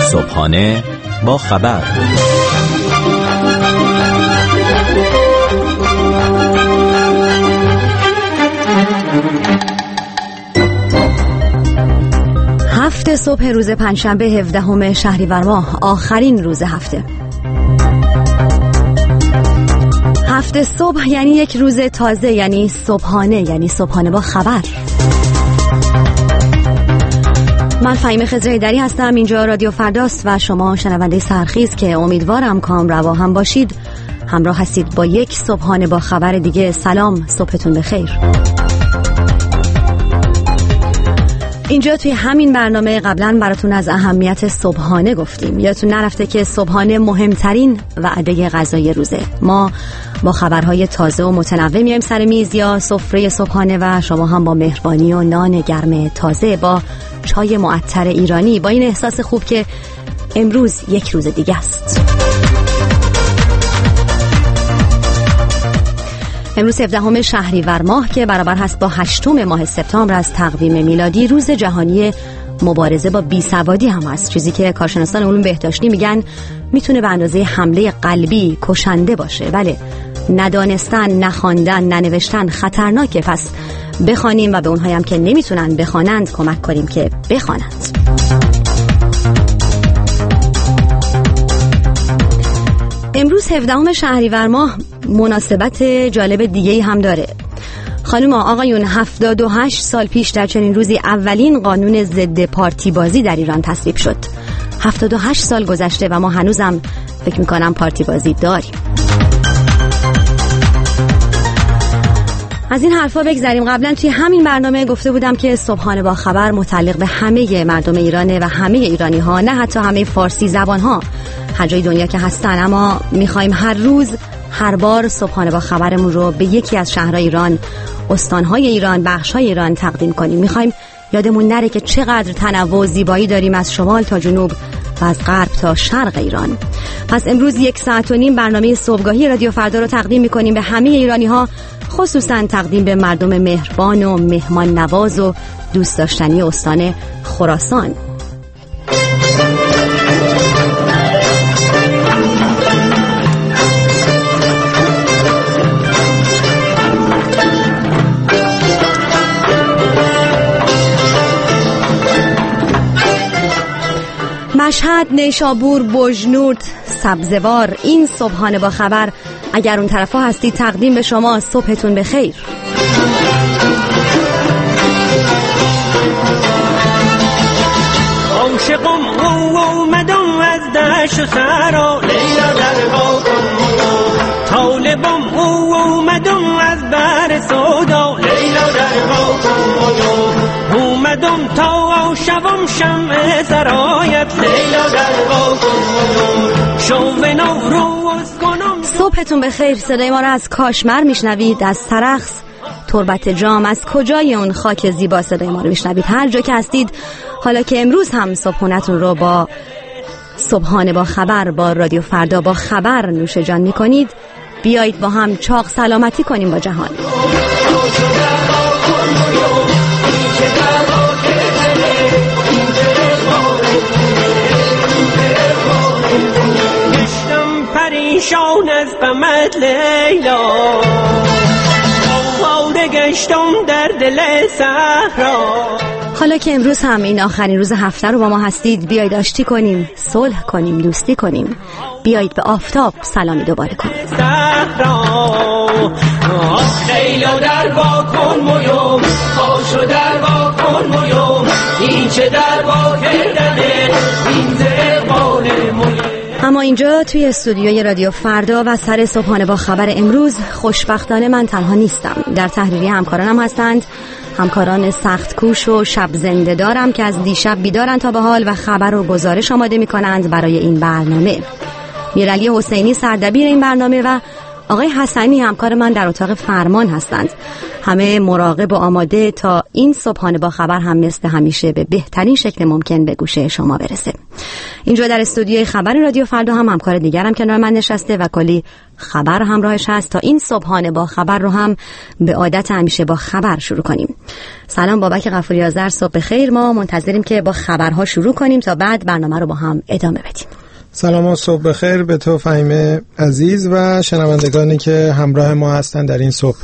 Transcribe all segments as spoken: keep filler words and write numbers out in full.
صبحانه با خبر. هفت صبح روز پنجشنبه هفدهم شهریور ماه، آخرین روز هفته. هفت صبح یعنی یک روز تازه، یعنی صبحانه، یعنی صبحانه با خبر. من فهیمه خضرهیدری هستم، اینجا رادیو فرداست و شما شنونده سرخیز که امیدوارم کام روا هم باشید. همراه هستید با یک صبحانه با خبر دیگه. سلام، صبحتون بخیر. اینجا توی همین برنامه قبلا براتون از اهمیت صبحانه گفتیم. یادتون نرفته که صبحانه مهمترین وعده غذایی روزه. ما با خبرهای تازه و متنوع میایم سر میز یا سفره صبحانه و شما هم با مهربانی و نان گرم تازه، با چای معطر ایرانی، با این احساس خوب که امروز یک روز دیگه است. امروز هفدهم شهریور ماه که برابر هست با هشتم ماه سپتامبر از تقویم میلادی، روز جهانی مبارزه با بیسوادی هم هست. چیزی که کارشناسان علوم بهداشتی میگن میتونه به اندازه حمله قلبی کشنده باشه. بله، ندانستن، نخواندن، ننوشتن خطرناکه. پس بخوانیم و به اونهایی هم که نمیتونن بخوانند کمک کنیم که بخوانند. امروز هفدهم شهریور ماه مناسبت جالب دیگه‌ای هم داره. خانم آقایون، هفتاد و هشت سال پیش در چنین روزی اولین قانون ضد پارتی بازی در ایران تصویب شد. هفتاد و هشت سال گذشته و ما هنوزم فکر میکنم پارتی بازی داریم. از این حرفا بگذریم. قبلا توی همین برنامه گفته بودم که صبحانه با خبر متعلق به همه مردم ایرانه و همه ایرانی ها، نه حتی همه فارسی زبان ها، هر جای دنیا که هستن. اما میخوایم هر روز، هر بار صبحانه با خبرمون رو به یکی از شهرهای ایران، استانهای ایران، بخشهای ایران تقدیم کنیم. میخوایم یادمون نره که چقدر تنوع و زیبایی داریم، از شمال تا جنوب و از غرب تا شرق ایران. پس امروز یک ساعت و نیم برنامه صبحگاهی رادیو فردا رو تقدیم میکنیم به همه ایرانی ها، خصوصا تقدیم به مردم مهربان و مهمان نواز و دوست داشتنی استان خراسان. مشهد، نیشابور، بجنورد، سبزوار، این صبحانه با خبر اگر اون طرفا هستی تقدیم به شما. صبحتون بخیر. عاشقم او اومدم از دشت خرا، لیلا در باغم طالبم او اومدم از بر سودا، لیلا در باغم اومدم تا شوم شمع سرایت، لیلا در باغم شوم نو روز کنم. صبحتون بخیر. صدای ما را از کاشمر میشنوید، از سرخس، تربت جام، از کجای اون خاک زیبا صدای ما رو میشنوید. هر جا که هستید، حالا که امروز هم صبحونتون رو با صبحانه با خبر، با رادیو فردا با خبر نوش جان میکنید، بیایید با هم چاق سلامتی کنیم با جهان. پریشان از غمت لیلا، آواره گشتم در دل صحرا. حالا که امروز هم این آخرین روز هفته رو با ما هستید، بیایید آشتی کنیم، صلح کنیم، دوستی کنیم. بیایید به آفتاب سلامی دوباره کنیم. لیلا در با کن مویوم، پاشو در با کن مویوم، این چه در با کردنه، این زرقان مویوم. اما اینجا توی استودیوی رادیو فردا و سر صبحانه با خبر امروز خوشبختانه من تنها نیستم. در تحریری همکارانم هستند، همکاران سخت کوش و شب زنده دارم که از دیشب بیدارن تا به حال و خبر و گزارش آماده می کنند برای این برنامه. میرعلی حسینی سردبیر این برنامه و آقای حسنی همکار من در اتاق فرمان هستند. همه مراقب و آماده تا این صبحانه با خبر هم مثل همیشه به بهترین شکل ممکن به گوشه شما برسه. اینجا در استودیوی خبر رادیو فردا هم همکار دیگرم کنار من نشسته و کلی خبر همراهش هست تا این صبحانه با خبر رو هم به عادت همیشه با خبر شروع کنیم. سلام بابک غفوری آذر، صبح بخیر. ما منتظریم که با خبرها شروع کنیم تا بعد برنامه رو با هم ادامه بدیم. سلام و صبح بخیر به تو فهیمه عزیز و شنوندگانی که همراه ما هستند در این صبح.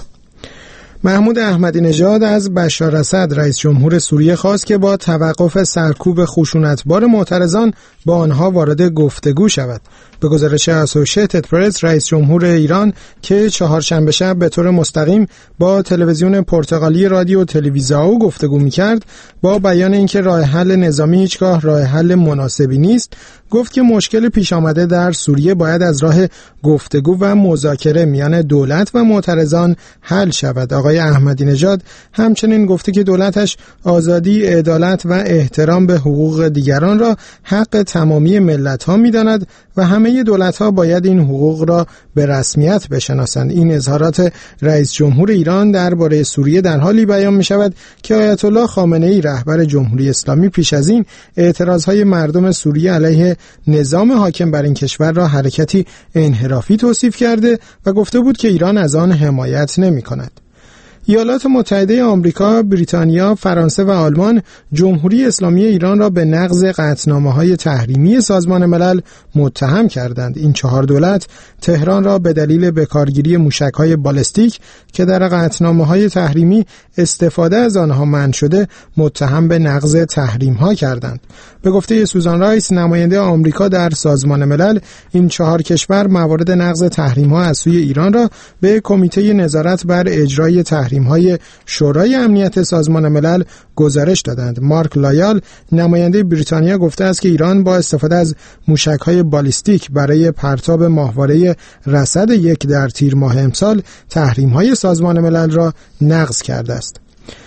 محمود احمدی نژاد از بشار اسد رئیس جمهور سوریه خواست که با توقف سرکوب خشونتبار معترضان با آنها وارد گفتگو شود. به گزارش اسوشییتد پرس، رئیس جمهور ایران که چهارشنبه شب به طور مستقیم با تلویزیون پرتغالی رادیو تلویزائو گفتگو می‌کرد، با بیان اینکه راه حل نظامی هیچگاه راه حل مناسبی نیست، گفت که مشکل پیش آمده در سوریه باید از راه گفتگو و مذاکره میان دولت و معترضان حل شود. آقای احمدی نژاد همچنین گفته که دولتش آزادی، عدالت و احترام به حقوق دیگران را حق تمامی ملت‌ها می‌داند و همه دولت‌ها باید این حقوق را به رسمیت بشناسند. این اظهارات رئیس جمهور ایران درباره سوریه در حالی بیان می‌شود که آیت الله خامنه‌ای رهبر جمهوری اسلامی پیش از این اعتراضهای مردم سوریه علیه نظام حاکم بر این کشور را حرکتی انحرافی توصیف کرده و گفته بود که ایران از آن حمایت نمی‌کند. ایالات متحده آمریکا، بریتانیا، فرانسه و آلمان جمهوری اسلامی ایران را به نقض قطعنامه‌های تحریمی سازمان ملل متهم کردند. این چهار دولت تهران را به دلیل بکارگیری موشک‌های بالستیک که در قطعنامه‌های تحریمی استفاده از آنها منع شده متهم به نقض تحریم‌ها کردند. به گفته سوزان رایس، نماینده آمریکا در سازمان ملل، این چهار کشور موارد نقض تحریم‌ها از سوی ایران را به کمیته نظارت بر اجرای تحریم‌های شورای امنیت سازمان ملل گزارش دادند. مارک لایال، نماینده بریتانیا، گفته است که ایران با استفاده از موشک‌های بالستیک برای پرتاب ماهواره رصد یک در تیر ماه امسال تحریم‌های سازمان ملل را نقض کرده است.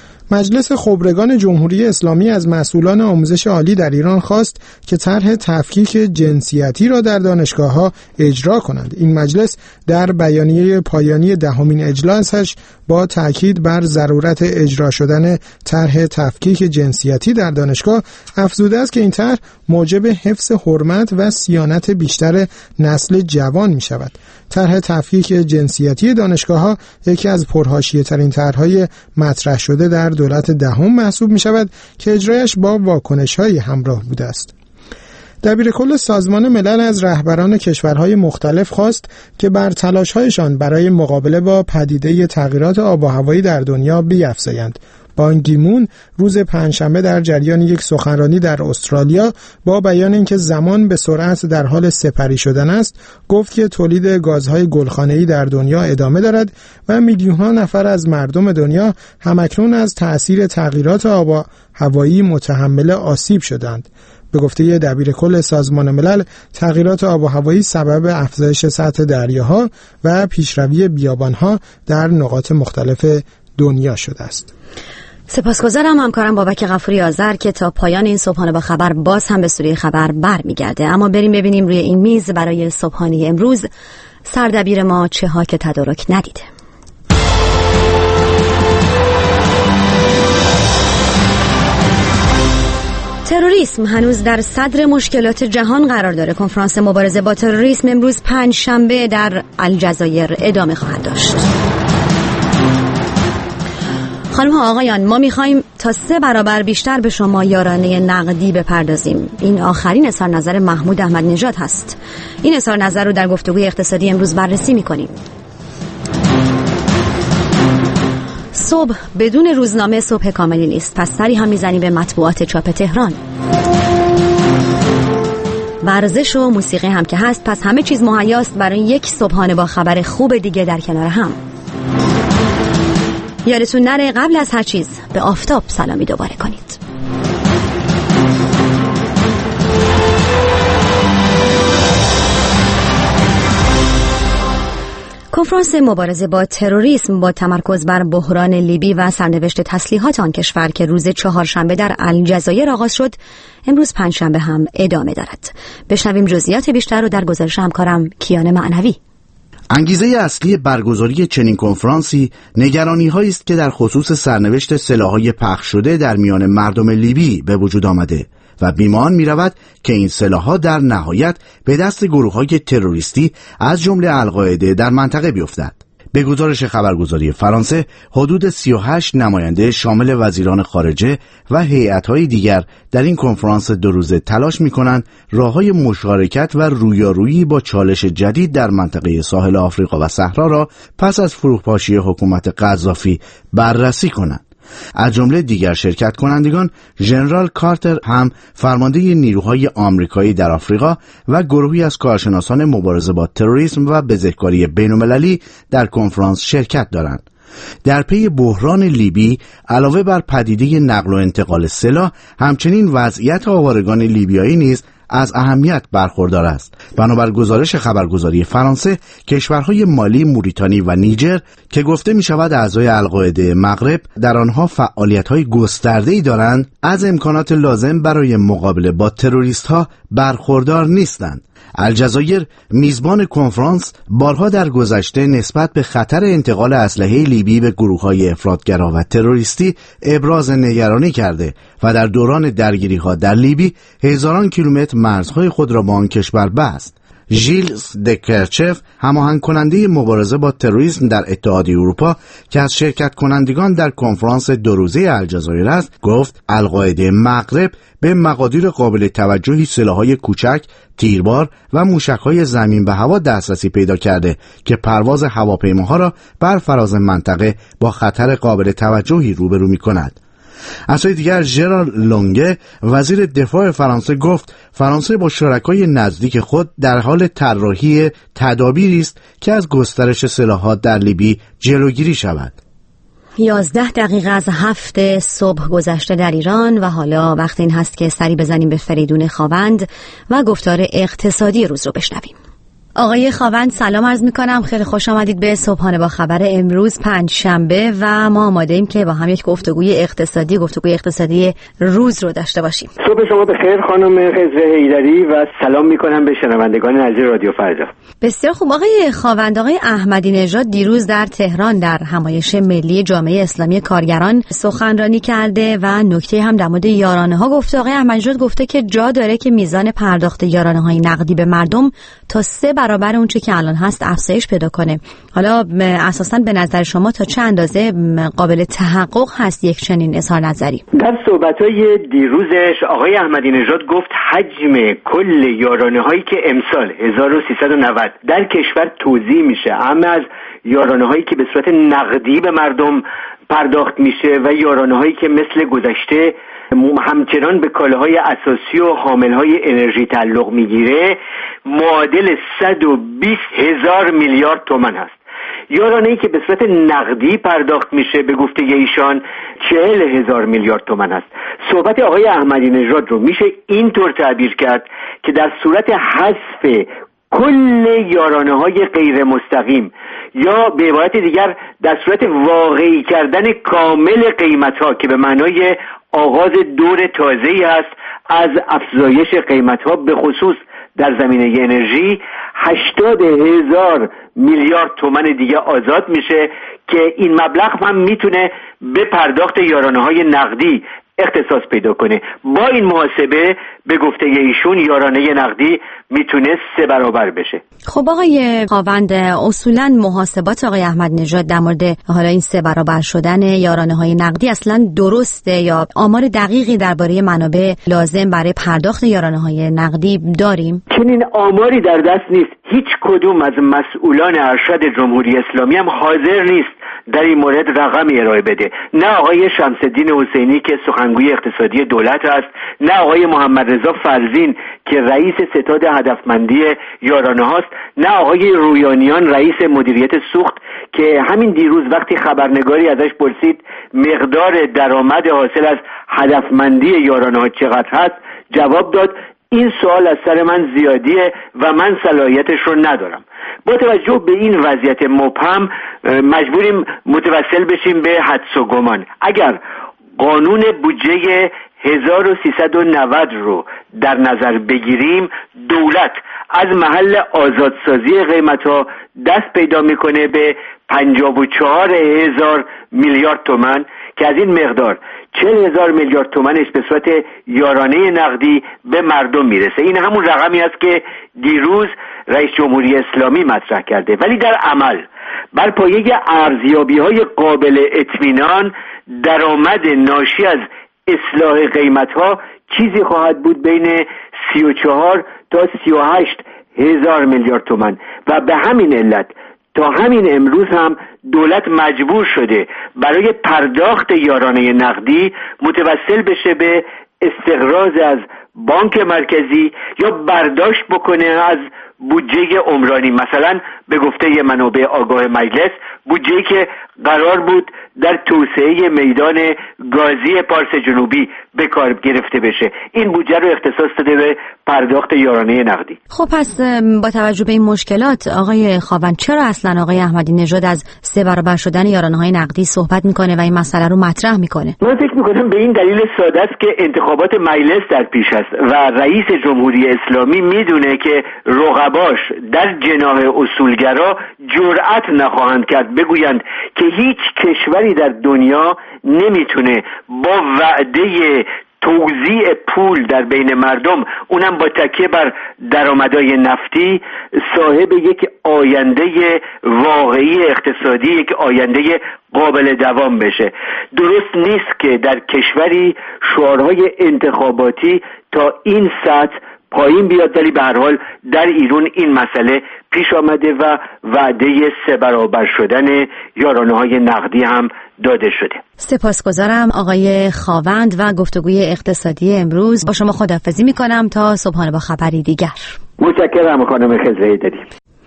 مجلس خبرگان جمهوری اسلامی از مسئولان آموزش عالی در ایران خواست که طرح تفکیک جنسیتی را در دانشگاه‌ها اجرا کنند. این مجلس در بیانیه پایانی دهمین اجلاسش با تاکید بر ضرورت اجرا شدن طرح تفکیک جنسیتی در دانشگاه افزوده است که این طرح موجب حفظ حرمت و صیانت بیشتر نسل جوان می شود. طرح تفکیک جنسیتی دانشگاه‌ها یکی از پرحاشیه‌ترین طرح‌های مطرح شده در دولت دهم محسوب می شود که اجرایش با واکنش‌های همراه بوده است. دبیرکل سازمان ملل از رهبران کشورهای مختلف خواست که بر تلاش‌هایشان برای مقابله با پدیده تغییرات آب و هوایی در دنیا بیفزایند. بان کی مون روز پنجشنبه در جریان یک سخنرانی در استرالیا با بیان اینکه زمان به سرعت در حال سپری شدن است، گفت که تولید گازهای گلخانه‌ای در دنیا ادامه دارد و میلیون‌ها نفر از مردم دنیا همکنون از تأثیر تغییرات آب و هوایی متحمل آسیب شدند. به گفته دبیرکل سازمان ملل، تغییرات آب و هوایی سبب افزایش سطح دریاها و پیشروی بیابانها در نقاط مختلف دنیا شده است. سپاسگزارم همکارم بابک غفوری آذر که تا پایان این صبحانه با خبر باز هم به سوریه خبر برمیگرده. اما بریم ببینیم روی این میز برای صبحانه امروز سردبیر ما چه ها که تدارک ندیده. تروریسم هنوز در صدر مشکلات جهان قرار داره. کنفرانس مبارزه با تروریسم امروز پنج شنبه در الجزایر ادامه خواهد داشت. خانم ها آقایان، ما میخوایم تا سه برابر بیشتر به شما یارانه نقدی بپردازیم. این آخرین اظهار نظر محمود احمدی نژاد هست. این اظهار نظر رو در گفتگوی اقتصادی امروز بررسی میکنیم. صبح بدون روزنامه صبح کاملی نیست، پس سری هم میزنیم به مطبوعات چاپ تهران. ورزش و موسیقی هم که هست، پس همه چیز مهیاست برای یک صبحانه با خبر خوب دیگه در کنار هم. یادتون نره قبل از هر چیز به آفتاب سلامی دوباره کنید. کنفرانس مبارزه با تروریسم با تمرکز بر بحران لیبی و سرنوشت تسلیحات آن کشور که روز چهارشنبه در الجزایر آغاز شد، امروز پنجشنبه هم ادامه دارد. بشنویم جزئیات بیشتر رو در گزارش همکارم کیان معنوی. انگیزه اصلی برگزاری چنین کنفرانسی نگرانی‌هایی است که در خصوص سرنوشت سلاح‌های پخش شده در میان مردم لیبی به وجود آمده و بیمان می‌رود که این سلاح‌ها در نهایت به دست گروه‌های تروریستی از جمله القاعده در منطقه بیفتد. به گزارش خبرگزاری فرانسه، حدود سی و هشت نماینده شامل وزیران خارجه و هیئت‌های دیگر در این کنفرانس دو روزه تلاش می‌کنند راه‌های مشارکت و رویارویی با چالش جدید در منطقه ساحل آفریقا و صحرا را پس از فروپاشی حکومت قذافی بررسی کنند. از جمله دیگر شرکت کنندگان ژنرال کارتر هم فرمانده نیروهای آمریکایی در آفریقا و گروهی از کارشناسان مبارزه با تروریسم و بزهکاری بین‌المللی در کنفرانس شرکت دارند. در پی بحران لیبی علاوه بر پدیده نقل و انتقال سلاح، همچنین وضعیت آوارگان لیبیایی نیز از اهمیت برخوردار است. بنابر گزارش خبرگزاری فرانسه، کشورهای مالی، موریتانی و نیجر که گفته می شود اعضای القاعده مغرب در آنها فعالیت‌های گسترده‌ای دارند، از امکانات لازم برای مقابله با تروریست‌ها برخوردار نیستند. الجزایر میزبان کنفرانس بارها در گذشته نسبت به خطر انتقال اسلحه لیبی به گروه‌های افراطگرا و تروریستی ابراز نگرانی کرده و در دوران درگیری‌ها در لیبی هزاران کیلومتر مرزهای خود را با آن کشور بست. ژیلز دکرچف، هماهنگ کننده مبارزه با تروریسم در اتحادیه اروپا که از شرکت کنندگان در کنفرانس دو روزه الجزایر است، گفت القاعده مغرب به مقادیر قابل توجهی سلاح‌های کوچک، تیربار و موشک‌های زمین به هوا دسترسی پیدا کرده که پرواز هواپیماها را بر فراز منطقه با خطر قابل توجهی روبرو می‌کند. از سوی دیگر ژرار لونگه، وزیر دفاع فرانسه، گفت فرانسه با شرکای نزدیک خود در حال طراحی تدابیری است که از گسترش سلاحات در لیبی جلوگیری شود. یازده دقیقه از هفت صبح گذشته در ایران و حالا وقت این هست که سری بزنیم به فریدون خاوند و گفتار اقتصادی روز رو بشنویم. آقای خاوند سلام عرض میکنم، خیلی خوش آمدید به صبحانه با خبر امروز پنج شنبه و ما آماده ایم که با هم یک گفتگوی اقتصادی گفتگوی اقتصادی روز رو داشته باشیم. صبح شما بخیر خانم خضر حیدری و سلام میکنم به شنوندگان عزیز رادیو فردا. بسیار خوب آقای خاوند، آقای احمدی نژاد دیروز در تهران در همایش ملی جامعه اسلامی کارگران سخنرانی کرده و نکته هم در مورد یارانه ها گفته. آقای احمدی نژاد گفته که جا داره که میزان پرداخت یارانه های نقدی به مردم تا سه برابر اون چه که الان هست افزایش پیدا کنه. حالا اساساً به نظر شما تا چه اندازه قابل تحقق هست یک چنین اظهار نظری؟ در صحبت‌های دیروزش آقای احمدی نژاد گفت حجم کل یارانه هایی که امسال هزار و سیصد و نود در کشور توزیع میشه، اما از یارانه هایی که به صورت نقدی به مردم پرداخت میشه و یارانه هایی که مثل گذشته همچنان به کالاهای اساسی و حاملهای انرژی تعلق میگیره، معادل صد و بیست هزار میلیارد تومان هست. یارانه‌ای که به صورت نقدی پرداخت میشه به گفته ایشان چهل هزار میلیارد تومان هست. صحبت آقای احمدی نژاد رو میشه اینطور تعبیر کرد که در صورت حذف کل یارانه‌های غیر مستقیم یا به عبارت دیگر در صورت واقعی کردن کامل قیمت‌ها که به معنای آغاز دور تازه‌ای است از افزایش قیمت‌ها به خصوص در زمینه انرژی، هشتاد هزار میلیارد تومان دیگه آزاد میشه که این مبلغ هم میتونه به پرداخت یارانه‌های نقدی اختصاص پیدا کنه. با این محاسبه به گفته ایشون یارانه نقدی میتونه سه برابر بشه. خب آقای خاوند، اصولا محاسبات آقای احمد نژاد در مورد حالا این سه برابر شدن یارانه های نقدی اصلا درسته یا آمار دقیقی درباره منابع لازم برای پرداخت یارانه های نقدی داریم؟ چنین آماری در دست نیست. هیچ کدوم از مسئولان ارشد جمهوری اسلامی هم حاضر نیست در این مورد رقمی ارائه بده. نه آقای شمس الدین حسینی که سخنگوی اقتصادی دولت است، نه آقای محمد رضا فرزین که رئیس ستاد هدفمندی یارانه هاست، نه آقای رویانیان رئیس مدیریت سوخت که همین دیروز وقتی خبرنگاری ازش پرسید مقدار درآمد حاصل از هدفمندی یارانه ها چقدر هست، جواب داد این سوال از سر من زیادیه و من صلاحیتش رو ندارم. با توجه به این وضعیت مبهم مجبوریم متوسل بشیم به حدس و گمان. اگر قانون بودجه هزار و سیصد و نود رو در نظر بگیریم، دولت از محل آزادسازی قیمت‌ها دست پیدا میکنه به پنجاه و چهار هزار میلیارد تومان که از این مقدار چهل هزار میلیارد تومنش به صورت یارانه نقدی به مردم میرسه. این همون رقمی است که دیروز رئیس جمهوری اسلامی مطرح کرده، ولی در عمل بر پایه ارزیابی‌های قابل اطمینان درآمد ناشی از اصلاح قیمت‌ها چیزی خواهد بود بین سی و چهار تا سی و هشت هزار میلیارد تومان و به همین علت تا همین امروز هم دولت مجبور شده برای پرداخت یارانه نقدی متوسل بشه به استقراض از بانک مرکزی یا برداشت بکنه از بودجه عمرانی. مثلا به گفته منابع آگاه مجلس بودجه‌ای که قرار بود در توسعه میدان گازی پارس جنوبی به کار گرفته بشه، این بودجه رو اختصاص داده به پرداخت یارانه نقدی. خب پس با توجه به این مشکلات آقای خاوند چرا اصلا آقای احمدی نژاد از سه برابر شدن یارانه‌های نقدی صحبت میکنه و این مسئله رو مطرح میکنه؟ من فکر میکنم به این دلیل ساده است که انتخابات مجلس در پیش است و رئیس جمهوری اسلامی میدونه که رقباش در جناح اصولگرا جرأت نخواهند کرد بگویند که هیچ کشوری در دنیا نمیتونه با وعده توزیع پول در بین مردم، اونم با تکیه بر درآمدهای نفتی، صاحب یک آینده واقعی اقتصادی، یک آینده قابل دوام بشه. درست نیست که در کشوری شعارهای انتخاباتی تا این سطح پایین بیاد، ولی به هر حال در ایران این مسئله پیش آمده و وعده سه برابر شدن یارانه‌های نقدی هم داده شده. سپاسگزارم آقای خاوند و گفتگوی اقتصادی امروز. با شما خداحافظی میکنم تا صبحانه با خبری دیگر. متشکرم خانم خضر داریم.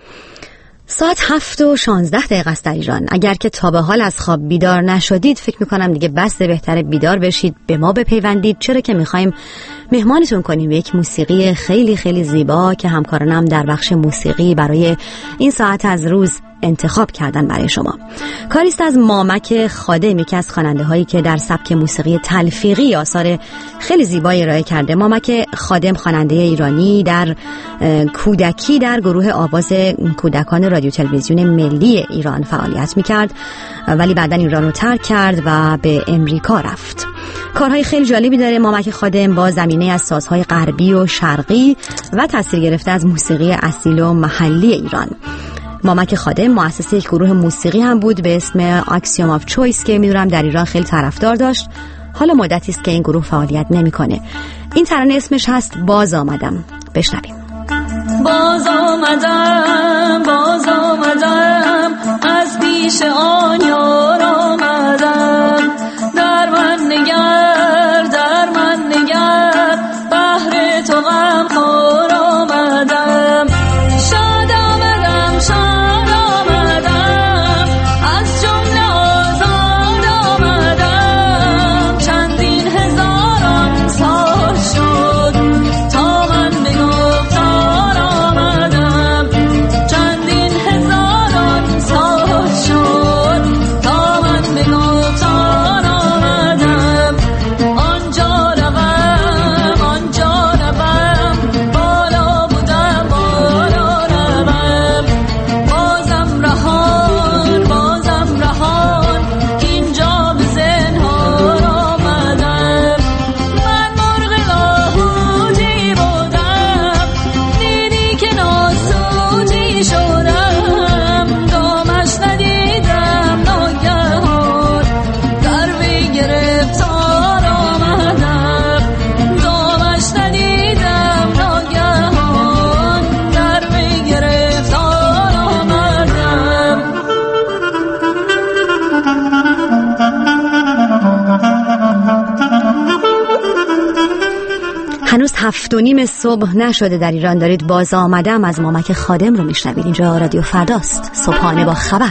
ساعت هفت و شانزده دقیقه است در ایران. اگر که تا به حال از خواب بیدار نشدید فکر میکنم دیگه بس بهتره بیدار بشید، به ما بپیوندید، چرا که میخوایم مهمانتون کنیم به یک موسیقی خیلی خیلی زیبا که همکارانم در بخش موسیقی برای این ساعت از روز انتخاب کردن برای شما. کاریست از مامک خادم، یکی از خواننده هایی که در سبک موسیقی تلفیقی آثار خیلی زیبایی ارائه کرده. مامک خادم خواننده ایرانی در کودکی در گروه آواز کودکان رادیو تلویزیون ملی ایران فعالیت میکرد، ولی بعداً ایران رو ترک کرد و به امریکا رفت. کارهای خیلی جالبی داره مامک خادم با زمینه از سازهای غربی و شرقی و تاثیر گرفته از موسیقی اصیل و محلی ایران. مامک خادم مؤسس یک گروه موسیقی هم بود به اسم اکسیوم آف چویس که میدونم در ایران خیلی طرفدار داشت. حالا مدتی است که این گروه فعالیت نمیکنه. این ترانه اسمش هست باز آمدم. بشنویم. باز آمدم باز آمدم از پیش آن یار آمدم، در من نگر در من نگر بهر تو غم خور آمدم. شاد آمدم شاد آمدم از جمله آزاد آمدم، چندین هزاران سال شد تا من به گفتار آمدم، چندین هزاران سال شد تا من به گفتار آمدم. آنجا روم آنجا روم بالا بودم بالا روم، بازم رهان بازم رهان اینجا به زنهار آمدم. من مرغ لاهوتی بودم دیدی که ناسوتی شدم، دامش ندیدم ناگهان در وی گرفتار آمدم، دامش ندیدم ناگهان در وی گرفتار آمدم. هنوز هفت و نیم صبح نشده در ایران. دارید باز آمدم از مامک خادم رو میشنوید. اینجا رادیو فرداست، صبحانه با خبر.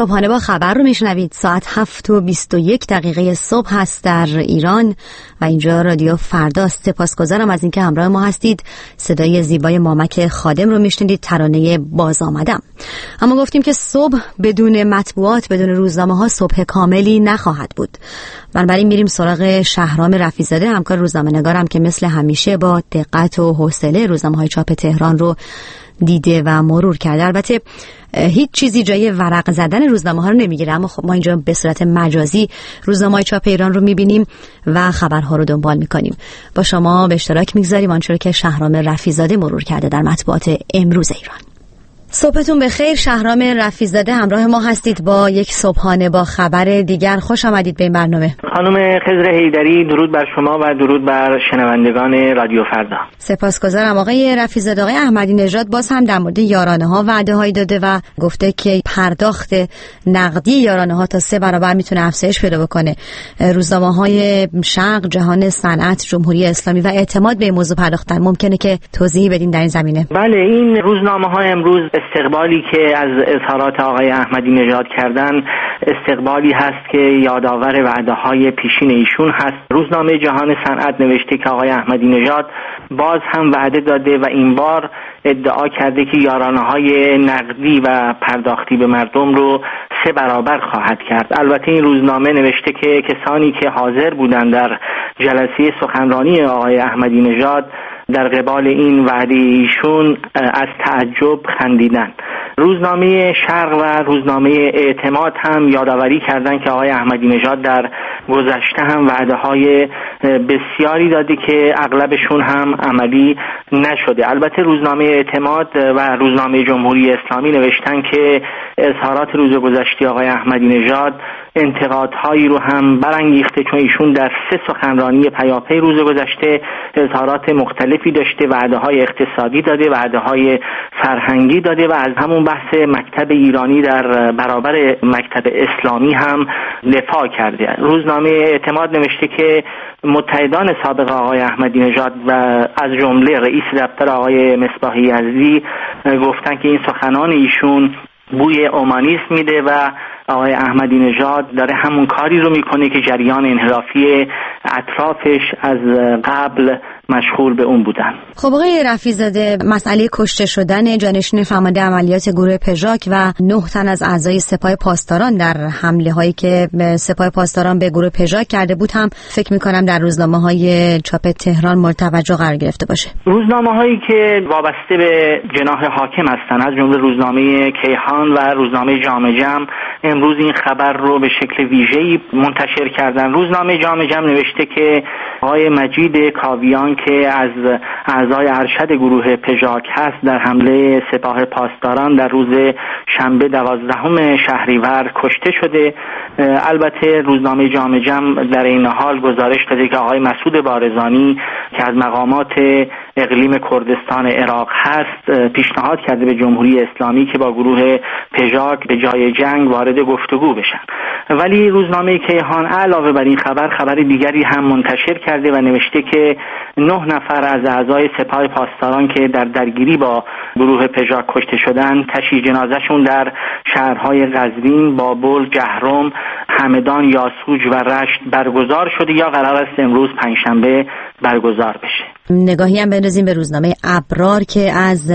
صبحانه با خبر رو میشنوید. ساعت هفت و بیست و یک دقیقه صبح هست در ایران و اینجا رادیو فرداست. سپاسگزارم از اینکه همراه ما هستید. صدای زیبای مامک خادم رو میشنیدید، ترانه باز آمدم. اما گفتیم که صبح بدون مطبوعات، بدون روزنامه ها صبح کاملی نخواهد بود. بنابراین میریم سراغ شهرام رفیع‌زاده، همکار روزنامه نگارم که مثل همیشه با دقت و حوصله روزنامه های چاپ تهران رو دیده و مرور کرده. البته هیچ چیزی جای ورق زدن روزنامه ها رو نمیگیره، اما خب ما اینجا به صورت مجازی روزنامه های چاپ ایران رو میبینیم و خبرها رو دنبال میکنیم. با شما به اشتراک میگذاریم آنچه که شهرام رفیع‌زاده مرور کرده در مطبوعات امروز ایران. صبحتون بخیر. شهرام رفیع‌زاده همراه ما هستید با یک صبحانه با خبر دیگر. خوش آمدید به این برنامه. خانم خضر حیدری، درود بر شما و درود بر شنوندگان رادیو فردا. سپاسگزارم. آقای رفیع‌زاده، آقای احمدی نژاد باز هم در مورد یارانه ها وعده هایی داده و گفته که پرداخت نقدی یارانه ها تا سه برابر میتونه افزایش پیدا بکنه. روزنامه های شرق، جهان صنعت، جمهوری اسلامی و اعتماد به این موضوع پرداختن. ممکنه که توضیحی بدین در این زمینه؟ بله، این روزنامه ها امروز استقبالی که از اظهارات آقای احمدی نژاد کردن استقبالی هست که یادآور وعده‌های پیشین ایشون هست. روزنامه جهان صنعت نوشته که آقای احمدی نژاد باز هم وعده داده و این بار ادعا کرده که یارانه‌های نقدی و پرداختی به مردم رو سه برابر خواهد کرد. البته این روزنامه نوشته که کسانی که حاضر بودند در جلسه سخنرانی آقای احمدی نژاد در قبال این وعده ایشون از تعجب خندیدن. روزنامه شرق و روزنامه اعتماد هم یادآوری کردند که آقای احمدی نژاد در گذشته هم وعده‌های بسیاری داده که اغلبشون هم عملی نشده. البته روزنامه اعتماد و روزنامه جمهوری اسلامی نوشتن که اظهارات روز گذشته آقای احمدی نژاد انتقادهایی رو هم برانگیخته، چون ایشون در سه سخنرانی پیاپی روز گذشته اظهارات مختلفی داشته، وعده‌های اقتصادی داده، وعده‌های فرهنگی داده و از همون بحث مکتب ایرانی در برابر مکتب اسلامی هم دفاع کرده. روزنامه اعتماد نوشته که متحدان سابق آقای احمدی نژاد و از جمله رئیس دفتر آقای مصباح یزدی گفتن که این سخنان ایشون بوی اومانیسم میده و آقای احمدی نژاد داره همون کاری رو میکنه که جریان انحرافی اطرافش از قبل مشغول به اون بودن. خب آقای رفیع‌زاده، مسئله کشته شدن جانشین فرمانده عملیات گروه پژاک و نه تن از اعضای سپاه پاسداران در حمله هایی که سپاه پاسداران به گروه پژاک کرده بود هم فکر میکنم در روزنامه های چاپ تهران مورد توجه قرار گرفته باشه. روزنامه هایی که وابسته به جناح حاکم هستن از جمله روزنامه کیهان و روزنامه جامعه جمع امروز این خبر رو به شکل ویژه‌ای منتشر کردن. روزنامه جامعه جمع نوشته که آقای مجید کاویان که از اعضای ارشد گروه پژاک هست در حمله سپاه پاسداران در روز شنبه دوازدهم شهریور کشته شده. البته روزنامه جامعه جمع در این حال گزارش داده که آقای مسعود بارزانی که از مقامات اقلیم کردستان عراق هست پیشنهاد کرده به جمهوری اسلامی که با گروه پژاک به جای جنگ وارد گفتگو بشن. ولی روزنامه کیهان علاوه بر این خبر خبر دیگری هم منتشر کرده و نوشته که نه نفر از اعضای سپاه پاسداران که در درگیری با گروه پژاک کشته شدند تشییع جنازه‌شون در شهرهای قزوین، بابل، جهرم، همدان، یاسوج و رشت برگزار شده یا قرار است امروز پنجشنبه برگزار بشه. نگاهی هم بندازیم به روزنامه ابرار که از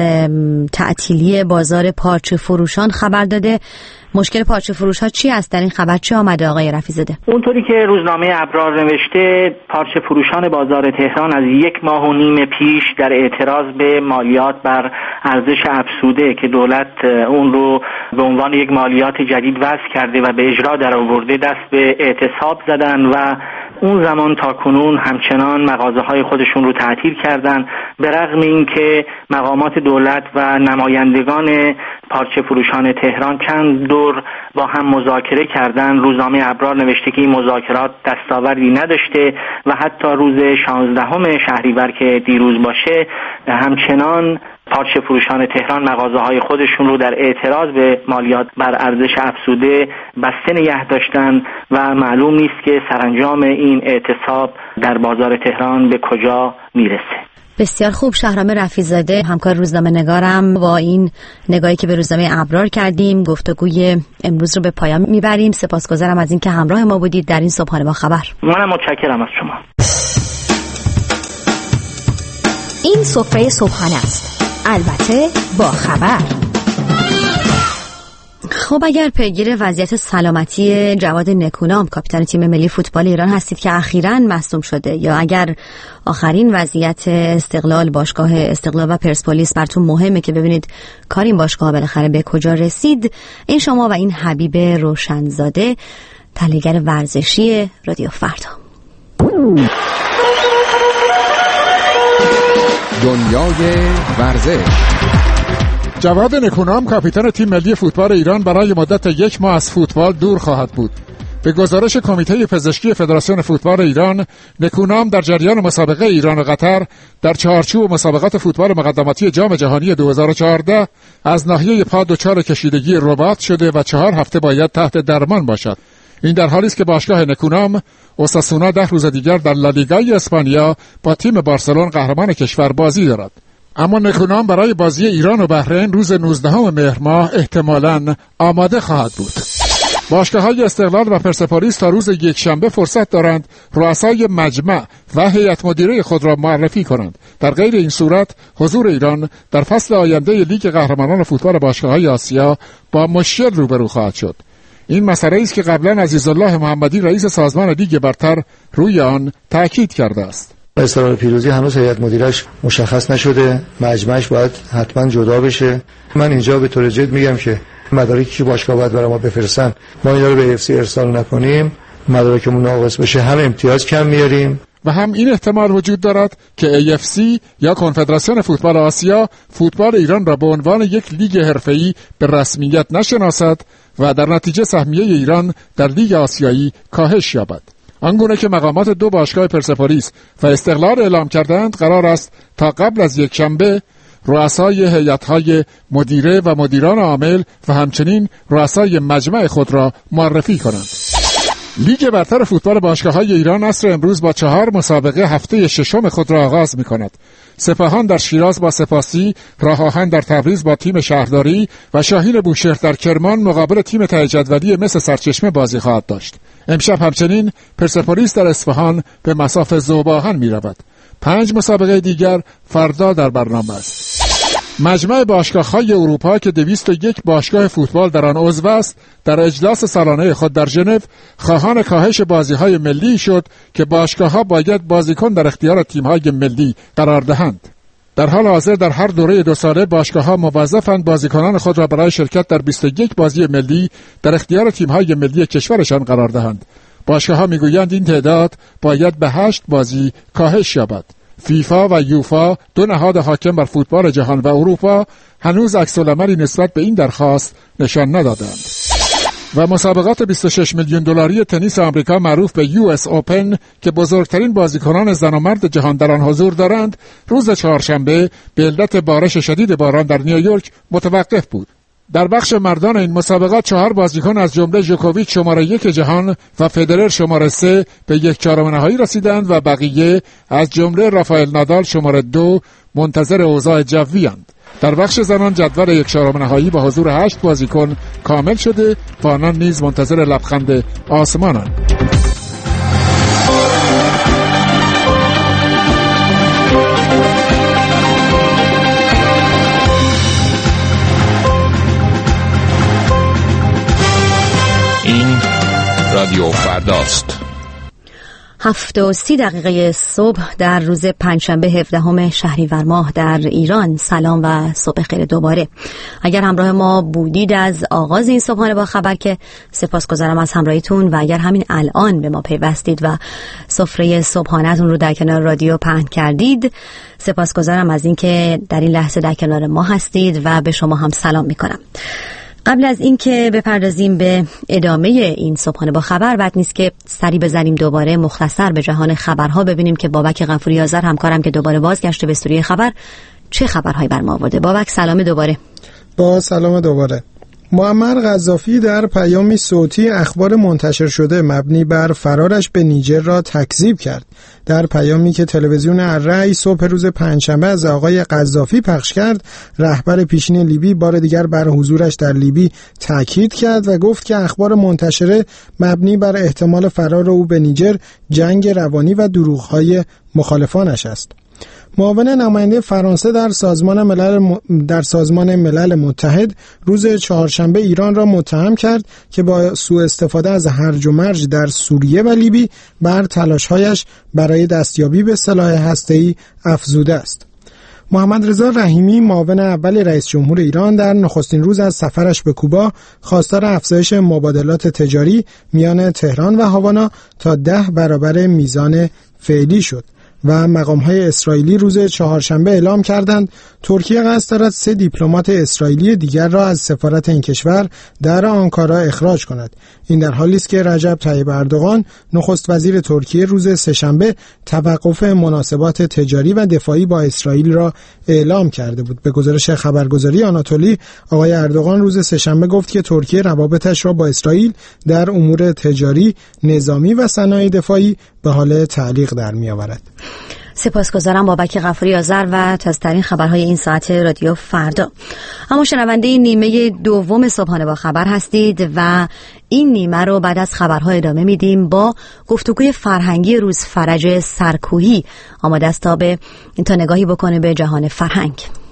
تعطیلی بازار پارچه فروشان خبر داده. مشکل پارچه فروش ها چی است؟ در این خبر چی آمده آقای رفیع‌زاده؟ اونطوری که روزنامه ابرار نوشته پارچه فروشان بازار تهران از یک ماه و نیم پیش در اعتراض به مالیات بر ارزش افزوده که دولت اون رو به عنوان یک مالیات جدید وضع کرده و به اجرا در آورده دست به اعتصاب زدن و اون زمان تا کنون همچنان مغازه‌های خودشون رو تعطیل کردن، به رغم اینکه مقامات دولت و نمایندگان پارچه فروشان تهران چند دور با هم مذاکره کردن. روزنامه ابرار نوشته که این مذاکرات دستاوردی نداشته و حتی روز شانزدهم شهریور که دیروز باشه همچنان پارچه فروشان تهران مغازه‌های خودشون رو در اعتراض به مالیات بر ارزش افزوده بسته نگه داشتن و معلوم نیست که سرانجام این اعتصاب در بازار تهران به کجا میرسه. بسیار خوب. شهرام رفیع‌زاده همکار روزنامه نگارم، با این نگاهی که به روزنامه ابرار کردیم گفتگوی امروز رو به پایان میبریم. سپاسگزارم از اینکه همراه ما بودید در این صبحانه با خبر. منم متشکرم از شما. این سفره صبحانه است، البته با خبر. خب اگر پیگیر وضعیت سلامتی جواد نکونام کاپیتان تیم ملی فوتبال ایران هستید که اخیراً مصدوم شده، یا اگر آخرین وضعیت استقلال، باشگاه استقلال و پرسپولیس براتون مهمه که ببینید کار این باشگاه بالاخره به کجا رسید، این شما و این حبیب روشنزاده، تحلیلگر ورزشی رادیو فردا. دنیای ورزش. جواد نکونام کاپیتان تیم ملی فوتبال ایران برای مدت یک ماه از فوتبال دور خواهد بود. به گزارش کمیته پزشکی فدراسیون فوتبال ایران، نکونام در جریان مسابقه ایران و قطر در چارچوب مسابقات فوتبال مقدماتی جام جهانی دو هزار و چهارده از ناحیه پا دچار کشیدگی رباط شده و چهار هفته باید تحت درمان باشد. این در حالی است که باشگاه نکونام اوساسونا ده روز دیگر در لالیگای اسپانیا با تیم بارسلون قهرمان کشور بازی دارد. اما نکونام برای بازی ایران و بحرین روز نوزدهم مهر ماه احتمالاً آماده خواهد بود. باشگاه‌های استقلال و پرسپولیس تا روز یکشنبه فرصت دارند رؤسای مجمع و هیئت مدیره خود را معرفی کنند. در غیر این صورت حضور ایران در فصل آینده لیگ قهرمانان فوتبال باشگاه‌های آسیا با مشکل روبرو خواهد شد. این مسئله است که قبلا عزیزالله محمدی رئیس سازمان لیگ برتر روی آن تاکید کرده است. استقلال پیروزی هنوز هیئت مدیرش مشخص نشده، مجمعش باید حتما جدا بشه. من اینجا به طور جد میگم که مدارکی که باشگاه باید برای ما بفرستن، ما اینا رو به اف سی ارسال نکنیم، مدارکمون ناقص بشه، هم امتیاز کم میاریم. و هم این احتمال وجود دارد که ای اف سی یا کنفدراسیون فوتبال آسیا فوتبال ایران را به عنوان یک لیگ حرفه‌ای به رسمیت نشناسد و در نتیجه سهمیه ایران در لیگ آسیایی کاهش یابد. آنگونه که مقامات دو باشگاه پرسپولیس و استقلال اعلام کردند، قرار است تا قبل از یک شنبه رؤسای هیئت‌های مدیره و مدیران عامل و همچنین رؤسای مجمع خود را معرفی کنند. لیگ برتر فوتبال باشگاه‌های ایران عصر امروز با چهار مسابقه هفته ششم خود را آغاز می‌کند. سپاهان در شیراز با سپاسی، راه آهن در تبریز با تیم شهرداری و شاهین بوشهر در کرمان مقابل تیم ته جدولی مس سرچشمه بازی خواهد داشت. امشب همچنین پرسپولیس در اصفهان به مصاف ذوب‌آهن می‌رود. پنج مسابقه دیگر فردا در برنامه است. مجمع باشگاه‌های اروپا که دویست و یک باشگاه فوتبال در آن عضو است، در اجلاس سالانه خود در ژنو خواهان کاهش بازی‌های ملی شد که باشگاه‌ها باید بازیکن در اختیار تیم‌های ملی قرار دهند. در حال حاضر در هر دوره دو ساله باشگاه‌ها موظفند بازیکنان خود را برای شرکت در بیست و یک بازی ملی در اختیار تیم‌های ملی کشورشان قرار دهند. باشگاه‌ها می‌گویند این تعداد باید به هشت بازی کاهش یابد. فیفا و یوفا، دو نهاد حاکم بر فوتبال جهان و اروپا، هنوز عکس‌العملی نسبت به این درخواست نشان ندادند. و مسابقات بیست و شش میلیون دلاری تنیس آمریکا معروف به یو اس اوپن که بزرگترین بازیکنان زن و مرد جهان در آن حضور دارند، روز چهارشنبه به علت بارش شدید باران در نیویورک متوقف بود. در بخش مردان این مسابقات چهار بازیکن از جمله ژوکوویچ شماره یک جهان و فدرر شماره سه به یک چهارم نهایی رسیدند و بقیه از جمله رافائل نادال شماره دو منتظر اوضاع جوی اند. در بخش زنان جدول یک چهارم نهایی با حضور هشت بازیکن کامل شده و آنان نیز منتظر لبخند آسمانند. این رادیو فرداست. هفت و سی دقیقه صبح در روز پنجشنبه هفدهم شهریور ماه در ایران. سلام و صبح خیر دوباره. اگر همراه ما بودید از آغاز این صبحانه با خبر که سپاسگزارم از همراهیتون، و اگر همین الان به ما پیوستید و سفره صبحانه‌تون رو در کنار رادیو پهن کردید، سپاسگزارم از اینکه در این لحظه در کنار ما هستید و به شما هم سلام میکنم. قبل از اینکه بپردازیم به ادامه این صبحانه با خبر، بد نیست که سری بزنیم دوباره مختصر به جهان خبرها، ببینیم که بابک غفوری آذر همکارم که دوباره بازگشته به استودیوی خبر چه خبرهایی بر ما آورده. بابک سلام دوباره. با سلام دوباره. معمر قذافی در پیامی صوتی اخبار منتشر شده مبنی بر فرارش به نیجر را تکذیب کرد. در پیامی که تلویزیون الرأی صبح روز پنجشنبه از آقای قذافی پخش کرد، رهبر پیشین لیبی بار دیگر بر حضورش در لیبی تاکید کرد و گفت که اخبار منتشره مبنی بر احتمال فرار او به نیجر جنگ روانی و دروغ‌های مخالفانش است. معاون نماینده فرانسه در سازمان ملل م... در سازمان ملل متحد روز چهارشنبه ایران را متهم کرد که با سوء استفاده از هرج و مرج در سوریه و لیبی بر تلاش‌هایش برای دستیابی به سلاح هسته‌ای افزوده است. محمد رضا رحیمی معاون اول رئیس جمهور ایران در نخستین روز از سفرش به کوبا خواستار افزایش مبادلات تجاری میان تهران و هاوانا تا ده برابر میزان فعلی شد و مقام‌های اسرائیلی روز چهارشنبه اعلام کردند ترکیه قصد دارد سه دیپلمات اسرائیلی دیگر را از سفارت این کشور در آنکارا اخراج کند. این در حالی است که رجب طیب اردوغان نخست وزیر ترکیه روز سه‌شنبه توقف مناسبات تجاری و دفاعی با اسرائیل را اعلام کرده بود. به گزارش خبرگزاری آناتولی، آقای اردوغان روز سه‌شنبه گفت که ترکیه روابطش را با اسرائیل در امور تجاری، نظامی و صنایع دفاعی به حال تعلیق در می‌آورد. سپاسگزارم بابک غفوری آذر و تازه‌ترین خبرهای این ساعت رادیو فردا. اما شنونده نیمه دوم صبحانه با خبر هستید و این نیمه رو بعد از خبرها ادامه میدیم با گفتگوی فرهنگی روز. فرج سرکوهی آماده است تا به تا نگاهی بکنه به جهان فرهنگ.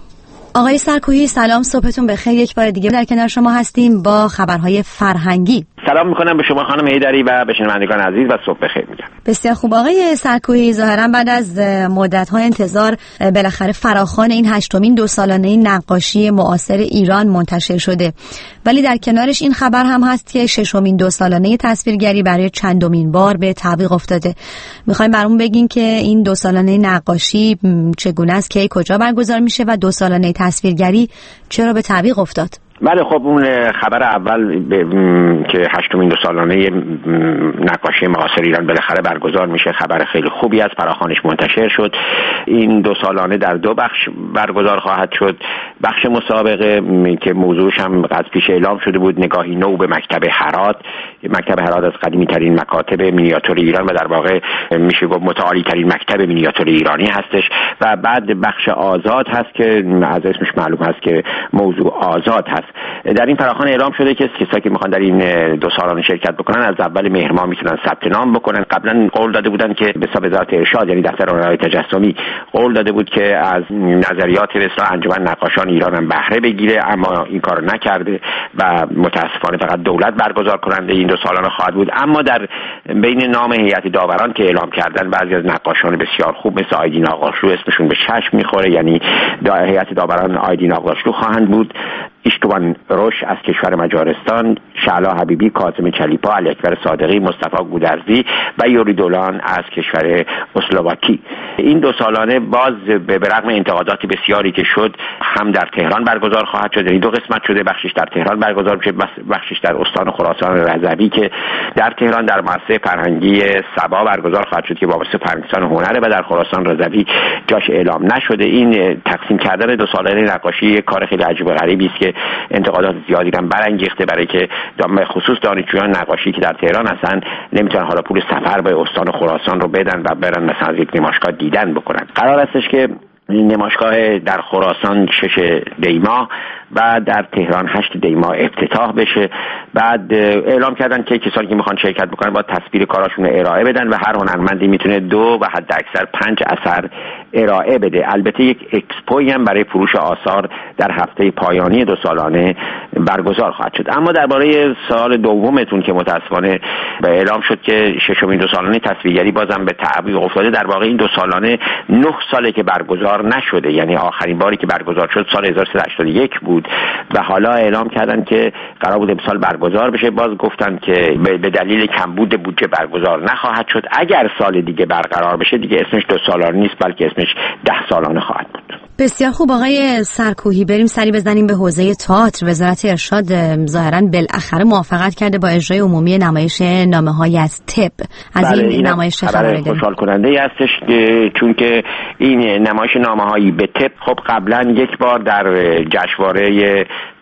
آقای سرکوهی سلام، صبحتون بخیر. یک بار دیگه در کنار شما هستیم با خبرهای فرهنگی. سلام میکنم به شما خانم هیدری و به شنوندگان عزیز و صبح بخیر میگم. بسیار خوب. آقای سرکوهی، ظاهرا بعد از مدت‌ها انتظار بالاخره فراخوان این هشتمین دو سالانه نقاشی معاصر ایران منتشر شده، ولی در کنارش این خبر هم هست که ششمین دو سالانه تصویرگری برای چندمین بار به تعویق افتاده. میخوایم برامون بگین که این دو سالانه نقاشی چگونه است، کی کجا برگزار میشه و دو سالانه تصویرگری چرا به تعویق افتاد؟ بله، خب اون خبر اول که هشتمین دو سالانه نقاشی معاصر ایران بالاخره برگزار میشه خبر خیلی خوبی از فراخوانش منتشر شد. این دو سالانه در دو بخش برگزار خواهد شد. بخش مسابقه که موضوعش هم از پیش اعلام شده بود، نگاهی نو به مکتب هرات. مکتب هرات از قدیمی ترین مکاتب مینیاتور ایران و در واقع میشه گفت متعالی ترین مکتب مینیاتور ایرانی هستش. و بعد بخش آزاد هست که از اسمش معلوم هست که موضوع آزاد هست. در این فراخوان اعلام شده که کسایی که میخوان در این دو سالانه شرکت بکنن از اول مهر ماه میتونن ثبت نام بکنن. قبلا قول داده بودن که به حساب وزارت ارشاد، یعنی دفتر هنرهای تجسمی، قول داده بود که از نظریات به اصطلاح انجمن نقاشان ایران هم بهره بگیره، اما این کارو نکرده و متاسفانه فقط دولت برگزار کننده این دو سالانه خواهد بود. اما در بین نام هیئت داوران که اعلام کردن بعضی از نقاشان بسیار خوب مثل آیدین آقاشلو اسمشون به چشم میخوره، یعنی هیئت داوران آیدین آقاشلو خواهند بود، ایشتوان روش از کشور مجارستان، شعلا حبیبی، کاظم چلیپا، علی اکبر صادقی، مصطفی گودرزی و یوری دولان از کشور اسلواکی. این دو سالانه باز به رغم انتقادات بسیاری که شد هم در تهران برگزار خواهد شد، یعنی دو قسمت شده، بخشش در تهران برگزار میشه، بخشش در استان خراسان رضوی که در تهران در مؤسسه فرهنگی سبا برگزار خواهد شد که وابسته فرهنگستان هنره و در خراسان رضوی جاش اعلام نشده. این تقسیم کردن دو سالانه نقاشی کار خیلی عجیب و غریبی است که انتقادات زیادی هم برانگیخته، برای که به خصوص دانشجویان نقاشی که در تهران هستن نمیتونن حالا پول سفر به استان خراسان رو بدن و برن مثلا از یک نمایشگاه دیدن بکنن. قرار استش که نمایشگاه در خراسان شش دی‌ماه و در تهران هشت دی‌ماه افتتاح بشه. بعد اعلام کردن که کسانی که میخوان شرکت بکنن باید تصویر کاراشون رو ارائه بدن و هر هنرمندی میتونه دو و حد اکثر پنج اثر ارائه بده. البته یک اکسپوی هم برای فروش آثار در هفته پایانی دو سالانه برگزار خواهد شد. اما درباره سال دومتون که متاسفانه به اعلام شد که ششمین دو سالانه تصویرگری بازم به تعویق افتاده، در واقع این دو سالانه نه ساله که برگزار نشده، یعنی آخرین باری که برگزار شد سال هزار و سیصد و هشتاد و یک بود و حالا اعلام کردن که قرار بود امسال برگزار بشه. باز گفتن که به دلیل کمبود بودجه برگزار نخواهد شد. اگر سال دیگه برقرار بشه دیگه اسمش دو سالانه نیست بلکه اسمش ده سالانه خواهد بود. بسیار خوب آقای سرکوهی، بریم سری بزنیم به حوزه تئاتر. وزارت ارشاد ظاهرا بالاخره موافقت کرده با اجرای عمومی نمایش نامه‌های از طب. از بله، این, این نمایش خبر خوشحال کننده هستش، چون که این نمایش نامه‌هایی به طب خب قبلا یک بار در جشنواره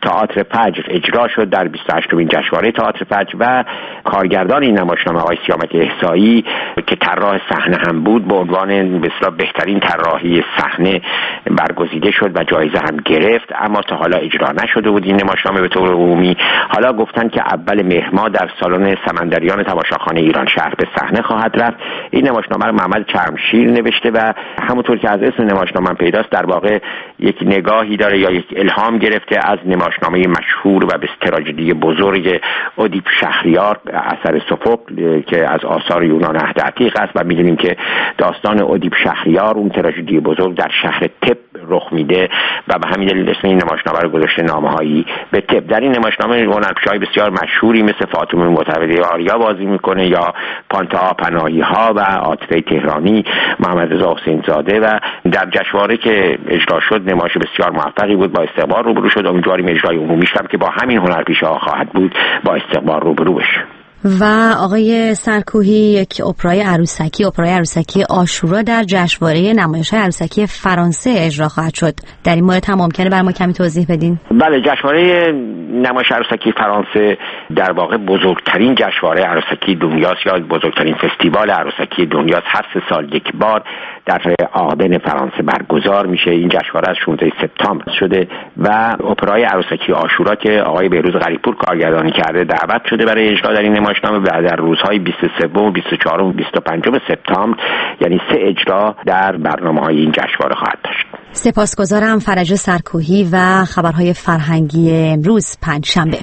تئاتر فجر اجرا شد در بیست و هشتمین جشنواره تئاتر فجر و کارگردان این نمایشنامه آقای سیامک احصایی که طراح صحنه هم بود به عنوان به اصطلاح بهترین طراحی صحنه برگزیده شد و جایزه هم گرفت، اما تا حالا اجرا نشده بود این نمایشنامه به طور عمومی. حالا گفتن که اول مهر ماه در سالن سمندریان تماشاخانه ایران شهر به صحنه خواهد رفت. این نمایشنامه رو محمد چرمشیر نوشته و همونطور که از اسم نمایشنامه پیداست در واقع یک نگاهی داره یا یک الهام گرفته از نمایشنامه مشهور و به تراژدی بزرگ اودیپ شهریار اثر سوفوکل که از آثار یونان عهد عتیق است و می‌دونیم که داستان اودیپ شهریار اون تراژدی بزرگ در شهر تب رخ میده و به همین دلیل اسم این نمایشنامه رو گذاشته نامه‌هایی به تب. در این نمایشنامه هنرپیشه‌های بسیار مشهوری مثل فاطمه معتمدی آریا بازی میکنه یا پانتا پناهی ها و عاطفه تهرانی، محمد رضا حسین زاده و در جشنواره که اجرا شد نمایش بسیار موفقی بود، با استقبال روبرو شد. امیدواریم اجرای عمومیش هم که با همین هنرپیشه‌ها خواهد بود با استقبال روبرو بشه. و آقای سرکوهی یک اپرای عروسکی اپرای عروسکی عاشورا در جشنواره نمایش‌های عروسکی فرانسه اجرا خواهد شد. در این مورد هم ممکنه بر ما کمی توضیح بدین؟ بله، جشنواره نمایش عروسکی فرانسه در واقع بزرگترین جشنواره عروسکی دنیاست یا بزرگترین فستیوال عروسکی دنیاست. هر سه سال یک بار در آدن فرانسه برگزار میشه. این جشنواره از شانزده سپتامبر شده و اپرای عروسکی عاشورا که آقای بهروز غریب‌پور کارگردانی کرده دعوت شده برای اجرا در این نمایشنامه و در روزهای بیست و سه و بیست و چهار و بیست و پنج سپتامبر یعنی سه اجرا در برنامه‌های این جشنواره خواهد داشت. سپاسگزارم فرج سرکوهی و خبرهای فرهنگی امروز پنجشنبه.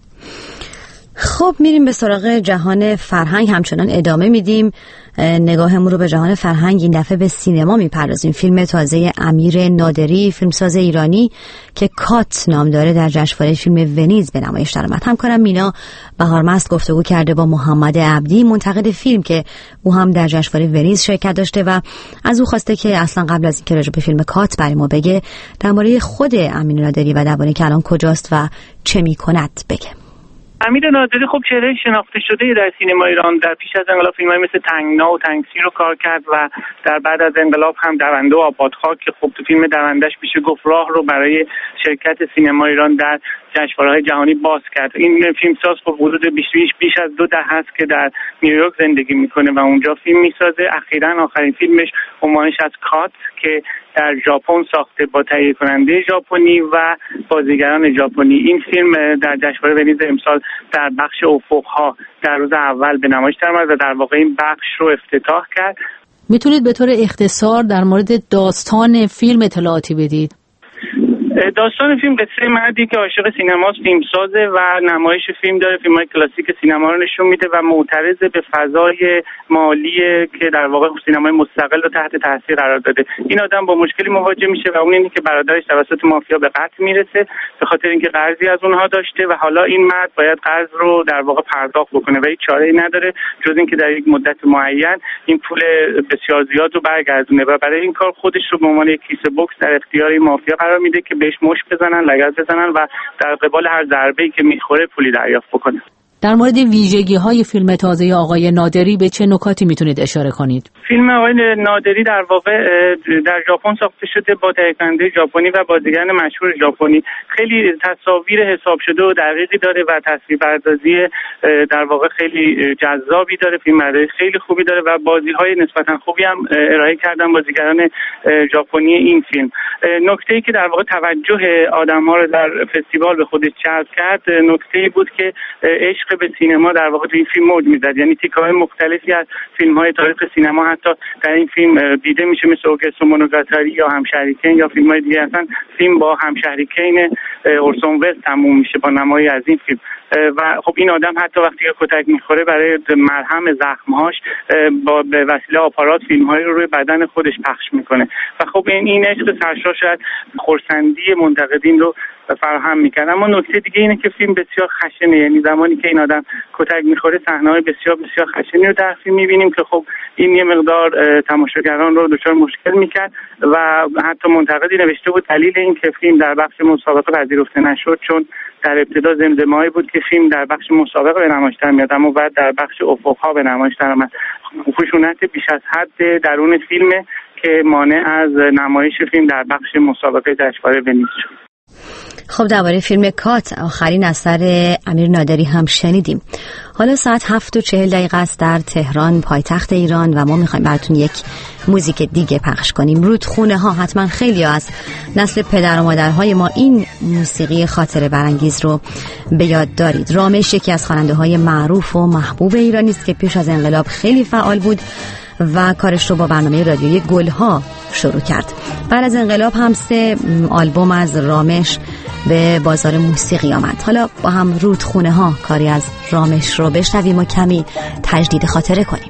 خب میریم به سراغ جهان فرهنگ، همچنان ادامه میدیم نگاهمون رو به جهان فرهنگ. این دفعه به سینما میپردازیم. فیلم تازه امیر نادری، فیلمساز ایرانی که کات نام داره، در جشنواره فیلم ونیز به نمایش درآمد. همکارم مینا بهارمست گفتگو کرده با محمد عبدی، منتقد فیلم که او هم در جشنواره ونیز شرکت داشته و از او خواسته که اصلا قبل از اینکه راجع به فیلم کات برای ما بگه در مورد خود امیر نادری و درباره که الان کجاست و چه میکند بگه. امیر نادری خب چهره شناخته شده در سینما ایران. در پیش از انقلاب فیلم‌های مثل تنگنا و تنگسی رو کار کرد و در بعد از انقلاب هم دونده و آبادخاک که خب تو فیلم دوندش میشه گفت راه رو برای شرکت سینما ایران در جشنواره‌های جهانی باز کرد. این فیلمساز خب حدود بیش بیش از دو دهه است که در نیویورک زندگی میکنه و اونجا فیلم میسازه. اخیراً آخرین فیلمش عنوانش از کات که در ژاپن ساخته با تهیه کننده ژاپنی و بازیگران ژاپنی. این فیلم در جشنواره ونیز امسال در بخش افق‌ها در روز اول به نمایش درآمد و در واقع این بخش رو افتتاح کرد. میتونید به طور اختصار در مورد داستان فیلم اطلاعاتی بدید؟ داستان فیلم قصه مردی که عاشق سینماست، فیلمسازه و نمایش فیلم داره، فیلم‌های کلاسیک سینما رو نشون میده و معترض به فضای مالی که در واقع سینمای مستقل رو تحت تاثیر قرار داده. این آدم با مشکلی مواجه میشه و اون اینه که برادرش توسط مافیا به قتل میرسه به خاطر اینکه قرضی از اونها داشته و حالا این مرد باید قرض رو در واقع پرداخت بکنه و هیچ چاره‌ای نداره جز اینکه در یک مدت معین این پول بسیار زیاد رو برگردونه و برای این کار خودش رو به عنوان یک کیسه بوکس در اختیار این مافیا قرار میده که بهش مشت بزنن، لگد بزنن و در قبال هر ضربه‌ای که میخوره پولی دریافت بکنه. در مورد ویژگی‌های فیلم تازه آقای نادری به چه نکاتی میتونید اشاره کنید؟ فیلم آقای نادری در واقع در ژاپن ساخته شده با تهیه کننده ژاپنی و بازیگران مشهور ژاپنی. خیلی تصاویر حساب شده و دقیقی داره و تصویرپردازی در واقع خیلی جذابی داره. فیلمبرداری خیلی خوبی داره و بازی‌های نسبتاً خوبی هم ارائه کردن بازیگران ژاپنی این فیلم. نکته‌ای که در واقع توجه آدم‌ها رو در فستیوال به خودش جلب کرد نکته‌ای بود که عشق به سینما در واقع تو این فیلم موج می‌زد. یعنی تیکه‌های مختلفی از فیلم‌های تاریخ سینما حتی در این فیلم دیده میشه، مثل اوگسو مونوگاتاری یا همشهریکین یا فیلم‌های دیگه. اصلا فیلم با همشهریکین اورسون ولز تموم میشه با نمایی از این فیلم و خب این آدم حتی وقتی که کتک میخوره برای مرهم زخم‌هاش با به وسیله آپارات فیلم‌هایی رو روی بدن خودش پخش میکنه و خب این این عشق سرشار شاید خرسندی منتقدین رو فراهم میکنه. اما نکته دیگه اینه که فیلم بسیار خشنه. یعنی زمانی که این آدم کتک میخوره صحنه‌های بسیار بسیار خشنی رو در فیلم میبینیم که خب این یه مقدار تماشاگران رو دچار مشکل میکرد و حتی منتقدی نوشته بود دلیل این که فیلم در بخش مسابقه پذیرفته نشد چون در ابتدا زمزمه‌ای بود که فیلم در بخش مسابقه به نمایش درمیاد اما بعد در بخش افق‌ها به نمایش درآمد. خشونت بیش از حد درون فیلم که مانع از نمایش فیلم در بخش مسابقه جشنواره ونیز شد. خب درباره فیلم کات آخرین اثر امیر نادری هم شنیدیم. حالا ساعت هفت و چهل دقیقه است در تهران پایتخت ایران و ما میخوایم براتون یک موزیک دیگه پخش کنیم. رودخونه ها. حتما خیلی ها از نسل پدر و مادرهای ما این موسیقی خاطره برانگیز رو به یاد دارید. رامش یکی از خواننده های معروف و محبوب ایرانی است که پیش از انقلاب خیلی فعال بود و کارش رو با برنامه رادیویی گلها شروع کرد. بعد از انقلاب هم سه آلبوم از رامش به بازار موسیقی آمد. حالا با هم رودخونه ها کاری از رامش رو بشنویم و کمی تجدید خاطره کنیم.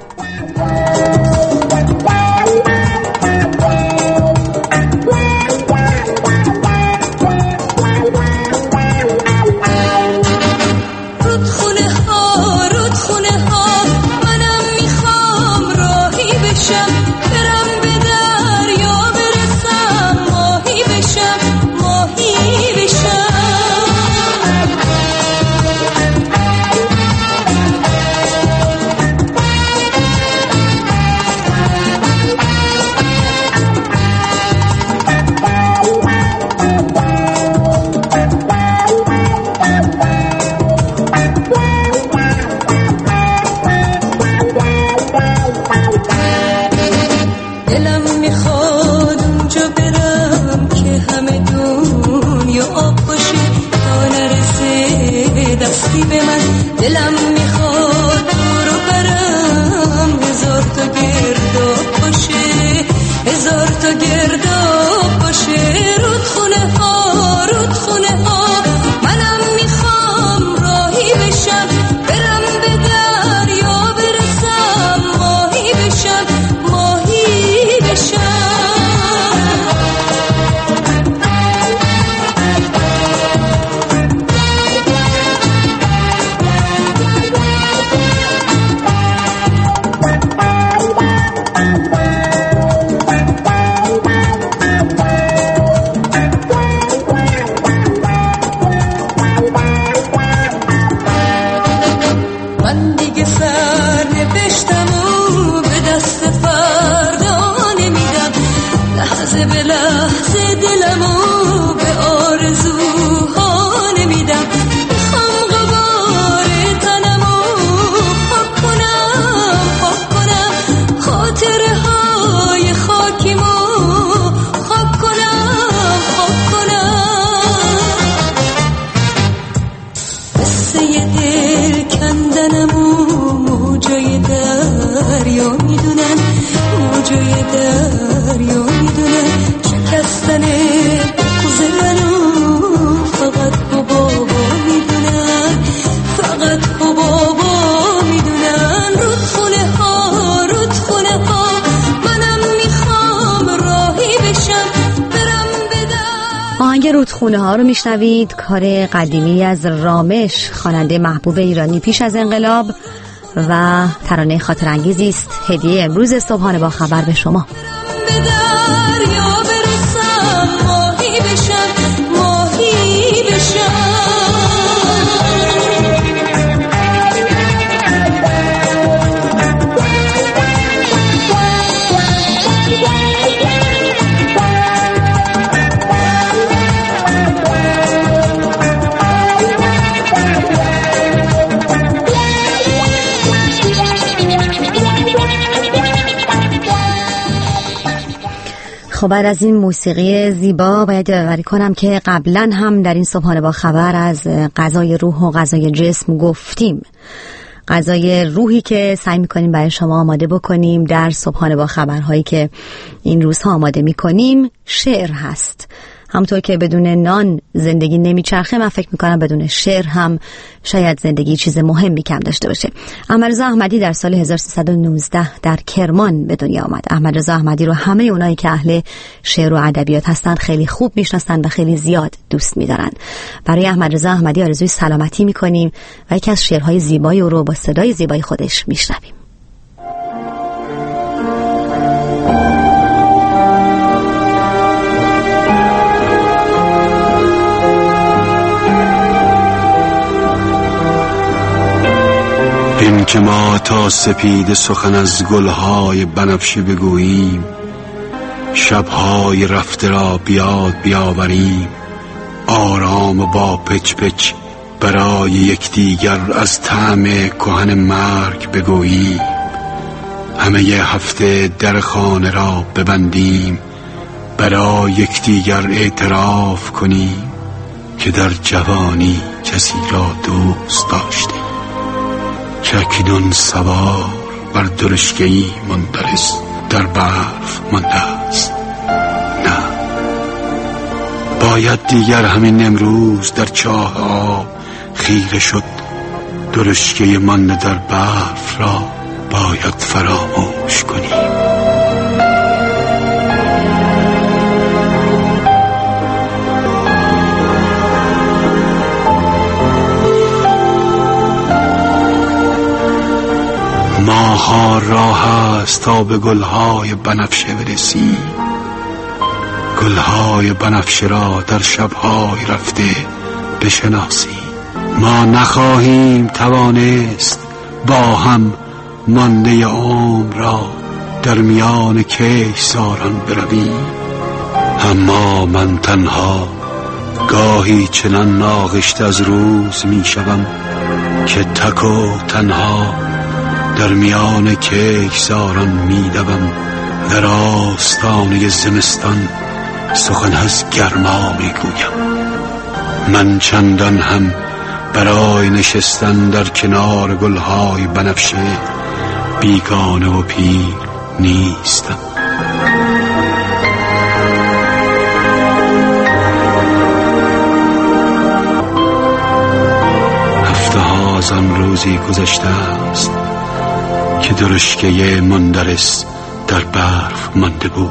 رودخونه ها رو میشنوید، کار قدیمی از رامش، خواننده محبوب ایرانی پیش از انقلاب و ترانه خاطر انگیزی است. هدیه امروز صبحانه با خبر به شما. خب بعد از این موسیقی زیبا باید یادآوری کنم که قبلا هم در این صبحانه با خبر از غذای روح و غذای جسم گفتیم. غذای روحی که سعی می‌کنیم برای شما آماده بکنیم در صبحانه با خبرهایی که این روزها آماده می‌کنیم شعر هست. همونطور که بدون نان زندگی نمیچرخه، من فکر میکنم بدون شعر هم شاید زندگی چیز مهمی کم داشته باشه. احمدرضا احمدی در سال هزار و سیصد و نوزده در کرمان به دنیا آمد. احمدرضا احمدی رو همه اونایی که اهل شعر و ادبیات هستند خیلی خوب میشناسن و خیلی زیاد دوست میدارن. برای احمدرضا احمدی آرزوی سلامتی میکنیم و یکی از شعرهای زیبای او رو با صدای زیبای خودش میشنویم. این که ما تا سپید سخن از گلهای بنفشه بگوییم، شبهای رفته را بیاد بیاوریم، آرام و با پچ پچ برای یکدیگر از طعم کهن مرگ بگوییم. همه ی هفته در خانه را ببندیم، برای یکدیگر اعتراف کنیم که در جوانی کسی را دوست داشتیم که اکنون سوار بر درشگه‌ای مندرس در برف مانده است. نه، باید دیگر همین امروز در چاه آب خیره شد. درشگه مانده در برف را باید فراموش کنیم. ماها راه است تا به گلهای بنفشه برسیم. گلهای بنفشه را در شبهای رفته بشناسیم. ما نخواهیم توانست با هم مانده عمر را در میان کشتزاران برویم. اما من تنها گاهی چنان ناغشته از روز می شوم که تک و تنها در میان کشتزاران می دوم. در آستانه زمستان سخن از گرما می گویم. من چندان هم برای نشستن در کنار گلهای بنفشه بیگانه و پیر نیستم. هفته ها از آن روزی گذشته است که درشگه مندرس در برف مانده بود.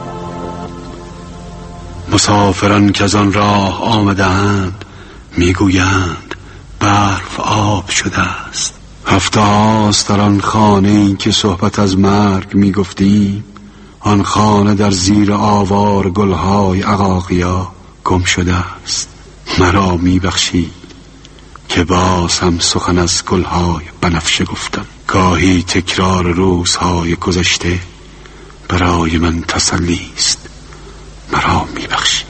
مسافران که از آن راه آمدند میگویند برف آب شده است. هفته هاست در آن خانه این که صحبت از مرگ میگفتیم، آن خانه در زیر آوار گلهای عقاقیا گم شده است. مرا میبخشید که باز هم سخن از گلهای بنفشه گفتم. گاهی تکرار روزهای گذشته برای من تسلی است. مرا میبخشید.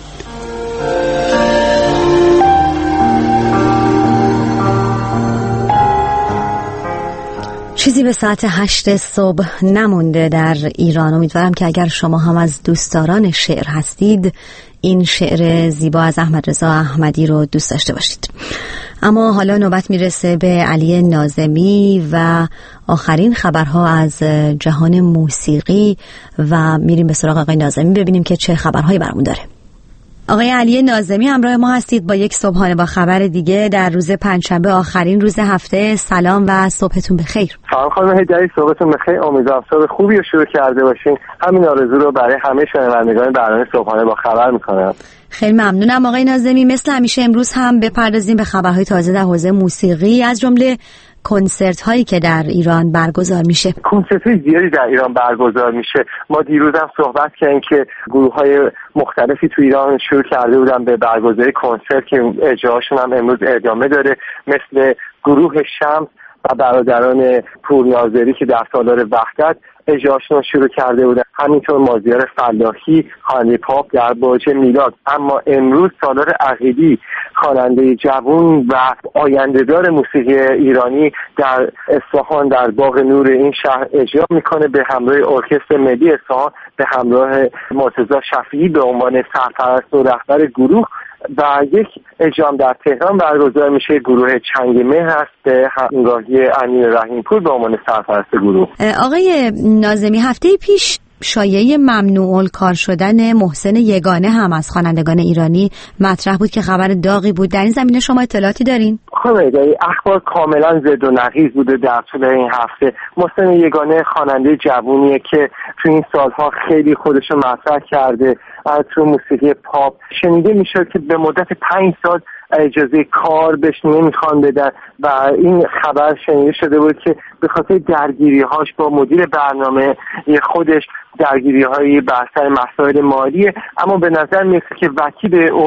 چیزی به ساعت هشت صبح نمونده در ایران. امیدوارم که اگر شما هم از دوستداران شعر هستید این شعر زیبا از احمد رضا احمدی رو دوست داشته باشید. اما حالا نوبت میرسه به علی ناظمی و آخرین خبرها از جهان موسیقی و میریم به سراغ آقای ناظمی ببینیم که چه خبرهایی برامون داره. آقای علی ناظمی همراه ما هستید با یک صبحانه با خبر دیگه در روز پنجشنبه آخرین روز هفته. سلام و صبحتون بخیر. سلام خانم هدایی، صبحتون بخیر. امیدوارم صبح خوبی رو شروع کرده باشین. همین آرزو رو برای همه شنوندگان برنامه صبحانه با خبر میکنم. خیلی ممنونم آقای ناظمی. مثل همیشه امروز هم بپردازیم به خبرهای تازه در حوزه موسیقی، از جمله کنسرت هایی که در ایران برگزار میشه. کنسرت های زیادی در ایران برگزار میشه. ما دیروز هم صحبت کردیم که گروه های مختلفی تو ایران شروع کرده بودن به برگزاری کنسرت که اجراشون هم امروز ادامه داره، مثل گروه شمس و برادران پورناظری که در سالار وحدت اجراشون شروع کرده بودن. همینطور مازیار فلاحی خواننده پاپ در برج میلاد. اما امروز سالار عقیلی خواننده جوان و آینده‌دار موسیقی ایرانی در اصفهان در باغ نور این شهر اجرا میکنه به همراه ارکستر ملی اصفهان، به همراه مرتضی شفیعی به عنوان سرپرست و رهبر گروه. و یک اجرام در تهران برگزار میشه، گروه چنگ مه هست به همراهی امین رحیمپور به عنوان سرپرست گروه. آقای ناظمی، هفته پیش شایعه ممنوع الکار شدن محسن یگانه هم از خوانندگان ایرانی مطرح بود که خبر داغی بود. در این زمینه شما اطلاعاتی دارین؟ خب اخبار کاملا ضد و نقیض بوده در طول این هفته. محسن یگانه خواننده جوونیه که تو این سالها خیلی خودشو مطرح کرده از تو موسیقی پاپ. شنیده میشد که به مدت پنج سال اجازه کار بهش نمیخوان بدن و این خبر شنیده شده بود که به خاطر درگیری‌هاش با مدیر برنامه خودش درگیری‌هایی بر سر مسائل مالیه. اما به نظر میاد که وکیل اون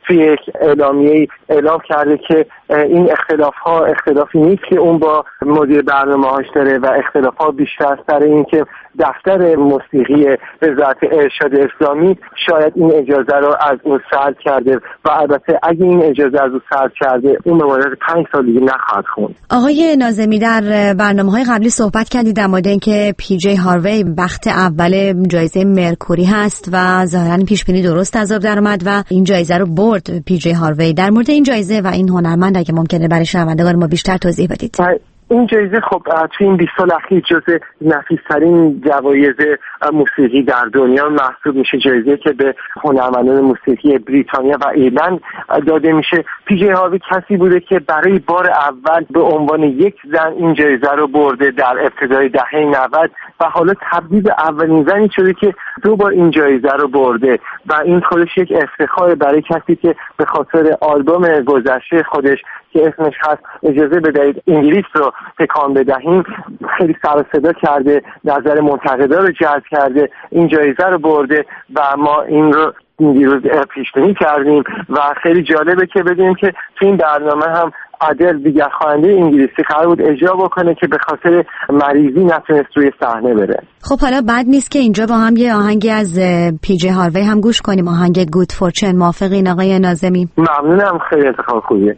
توی یک اعلامیه اعلام کرده که این اختلاف ها اختلافی نیست که اون با مدیر برنامه‌هاش داره و اختلاف ها بیشتر سر این که دفتر موسیقی وزارت ارشاد اسلامی شاید این اجازه رو از اون سلب کرده و البته اگه این اجازه از اون سلب کرده اون به مدت پنج سال دیگه نخواهد خوند. آقای ناظمی، در برنامه‌های قبلی صحبت کردید در مورد اینکه پی جی هاروی بخت اول جایزه مرکوری هست و ظاهراً پیش بینی درست از آب در اومد و این جایزه رو برد پی جی هاروی. در مورد این جایزه و این هنرمند اگه ممکنه برای شنوندگان ما بیشتر توضیح بدید. این جایزه خب توی این بیست سال اخیر جزو نفیس‌ترین جوایز موسیقی در دنیا محسوب میشه. جایزه که به هنرمندان موسیقی بریتانیا و ایرلند داده میشه. پی جی هاروی کسی بوده که برای بار اول به عنوان یک زن این جایزه رو برده در ابتدای دهه نود و حالا تبدیل به اولین زنی شده که دو بار این جایزه رو برده و این خودش یک افتخار برای کسی که به خاطر آلبوم گذشته خودش که اسمش هست اجازه بدهید انگلیس رو تکان بدهیم خیلی سر و صدا کرده، نظر منتقدا رو جلب کرده، این جایزه رو برده و ما این رو دیروز پیش بینی کردیم و خیلی جالبه که بدونیم که تو این برنامه هم عادل دیگر خواننده انگلیسی قرار بود اجرا بکنه که به خاطر مریضی نتونست روی صحنه بره. خب حالا بد نیست که اینجا با هم یه آهنگی از پی جی هاروی هم گوش کنیم، آهنگ گود فورچن. موافقین آقای ناظمی؟ ممنونم، خیلی انتخاب خوبیه.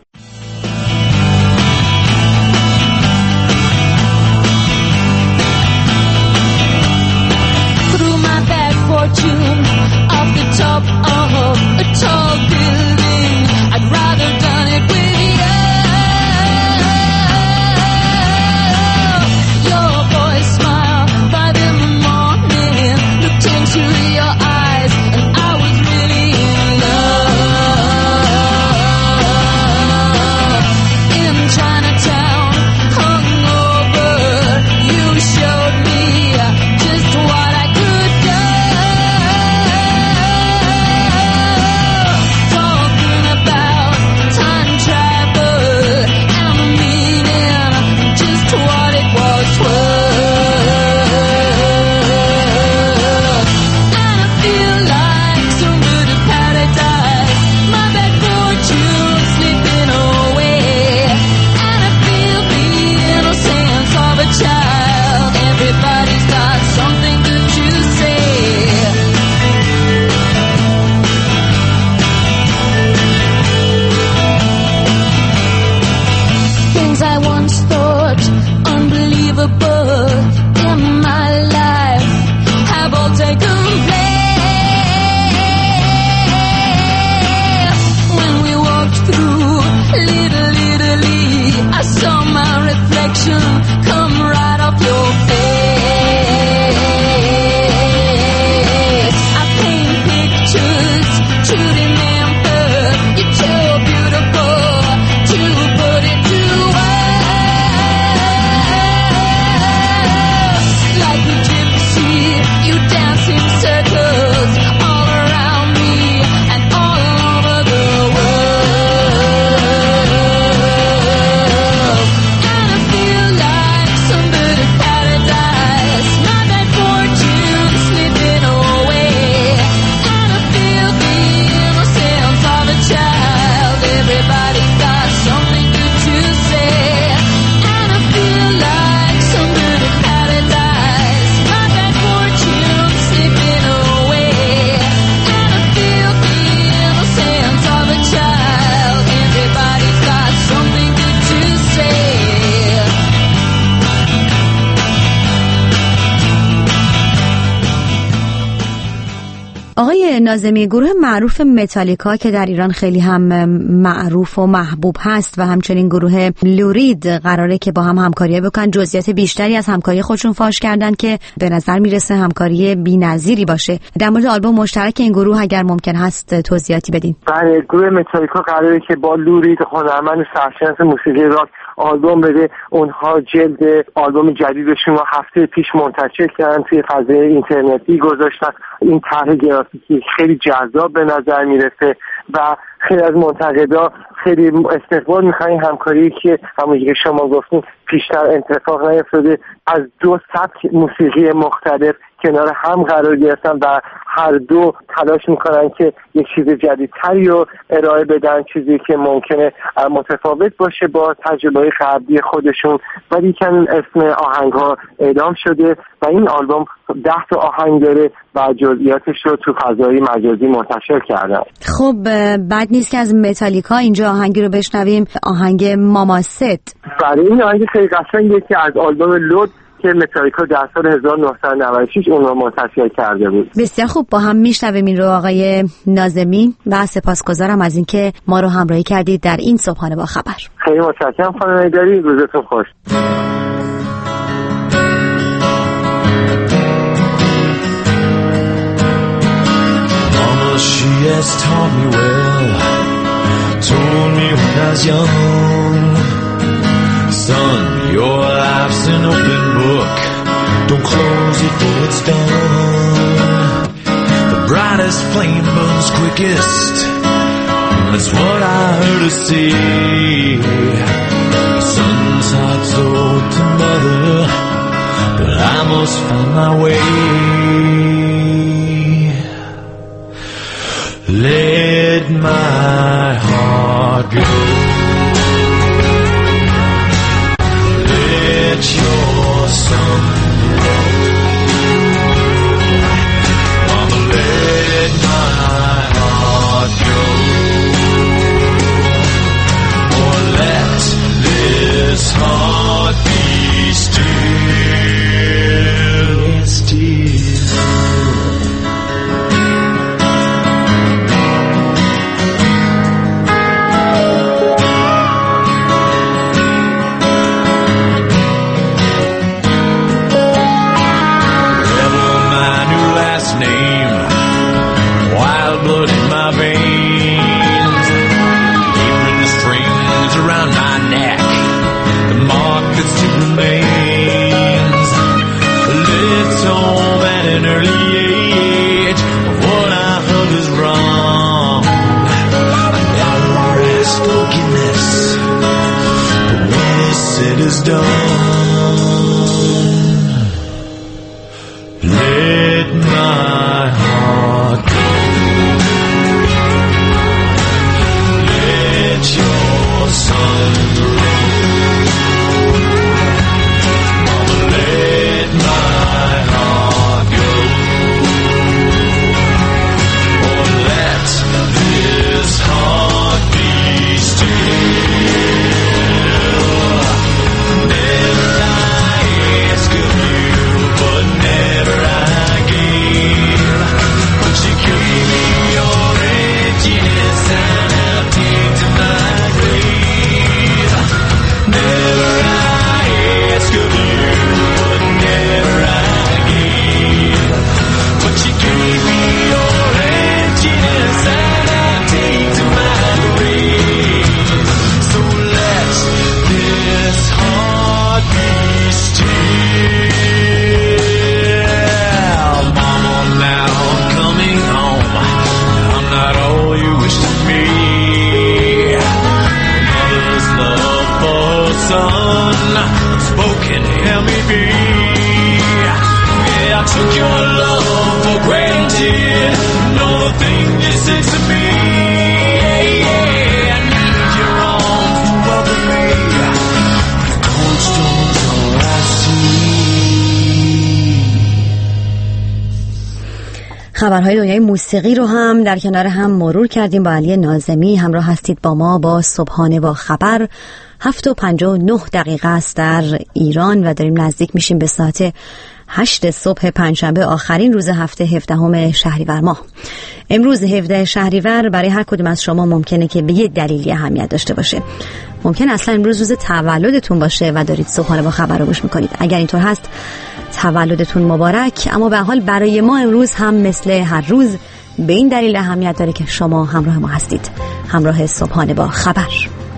Fortune off the top of a tall building. I'd rather done it with you. Your boy's smile five in the morning looked into your eyes and I was really in love. In Chinatown, hungover, you showed me just what I could do. آقای ناظمی، گروه معروف متالیکا که در ایران خیلی هم معروف و محبوب هست و همچنین گروه لورید قراره که با هم همکاری بکنن، جزئیات بیشتری از همکاری خودشون فاش کردن که به نظر میرسه همکاری بی‌نظیری باشه. در مورد آلبوم مشترک این گروه اگر ممکن هست توضیحاتی بدین. بله، گروه متالیکا قراره که با لورید هنرمند سرشناس موسیقی راک آلبوم بده. اونها جلد آلبوم جدیدشون رو هفته پیش منتشر کردن، توی فضای اینترنتی گذاشتن. این طرح گرافیکی خیلی جذاب به نظر میرسه و خیلی از منتقدا خیلی استقبال می‌کنن همکاری که همونجوری که شما گفتین پیشتر اتفاق نیفتاده، از دو سبک موسیقی مختلف کنار هم قرار گرفتن و هر دو تلاش میکنن که یک چیز جدیدتری رو ارائه بدن، چیزی که ممکنه متفاوت باشه با تجربه قبلی خودشون. ولی کن اسم آهنگ ها اعلام شده و این آلبوم ده تا آهنگ داره و جزئیاتش رو تو فضای مجازی منتشر کردن. خب بد نیست که از متالیکا اینجا آهنگی رو بشنویم، آهنگ ماما ست. برای این آهنگ خیلی قشنگه که از آلبوم لود که متالیکا در سال هزار و نهصد و نود و شش اون رو منتشر کرده بود. بسیار خوب، با هم میشنویم این رو آقای ناظمی و سپاسگزارم از اینکه ما رو همراهی کردید در این صبحانه با خبر. خیلی متشکرم خانم ایدری، روزتون خوش. Mama, she has taught me well, told me when I was young, son, your life's an open book, don't close it till it's done. The brightest flame burns quickest, that's what I heard her say. Son's heart's owed to mother, but I must find my way. Let my heart go. Let your sun roll. Mama, let my heart go. Or let this heart be still, still. Is done. Let my heart go. Let your sun roll. Mama, let my heart go. Or let this heart be still. Spoken, help me be. Yeah, I took your love for granted. No thing you said to me. Yeah, I need your arms to welcome me. The cold stones all I see. خبرهای دنیای موسیقی رو هم در کنار هم مرور کردیم با علی ناظمی. همراه هستید با ما با صبحانه با خبر. هفت و پنجاه و نه دقیقه است در ایران و داریم نزدیک میشیم به ساعت هشت صبح پنجشنبه، آخرین روز هفته هفدهم شهریور ماه. امروز هفدهم شهریور برای هر کدوم از شما ممکنه که به یه دلیلی اهمیت داشته باشه. ممکن اصلا امروز روز تولدتون باشه و دارید صبحانه با خبر رو گوش میکنید. اگر اینطور هست تولدتون مبارک. اما به حال برای ما امروز هم مثل هر روز به این دلیل اهمیت داره که شما همراه ما هستید، همراه صبحانه با خبر.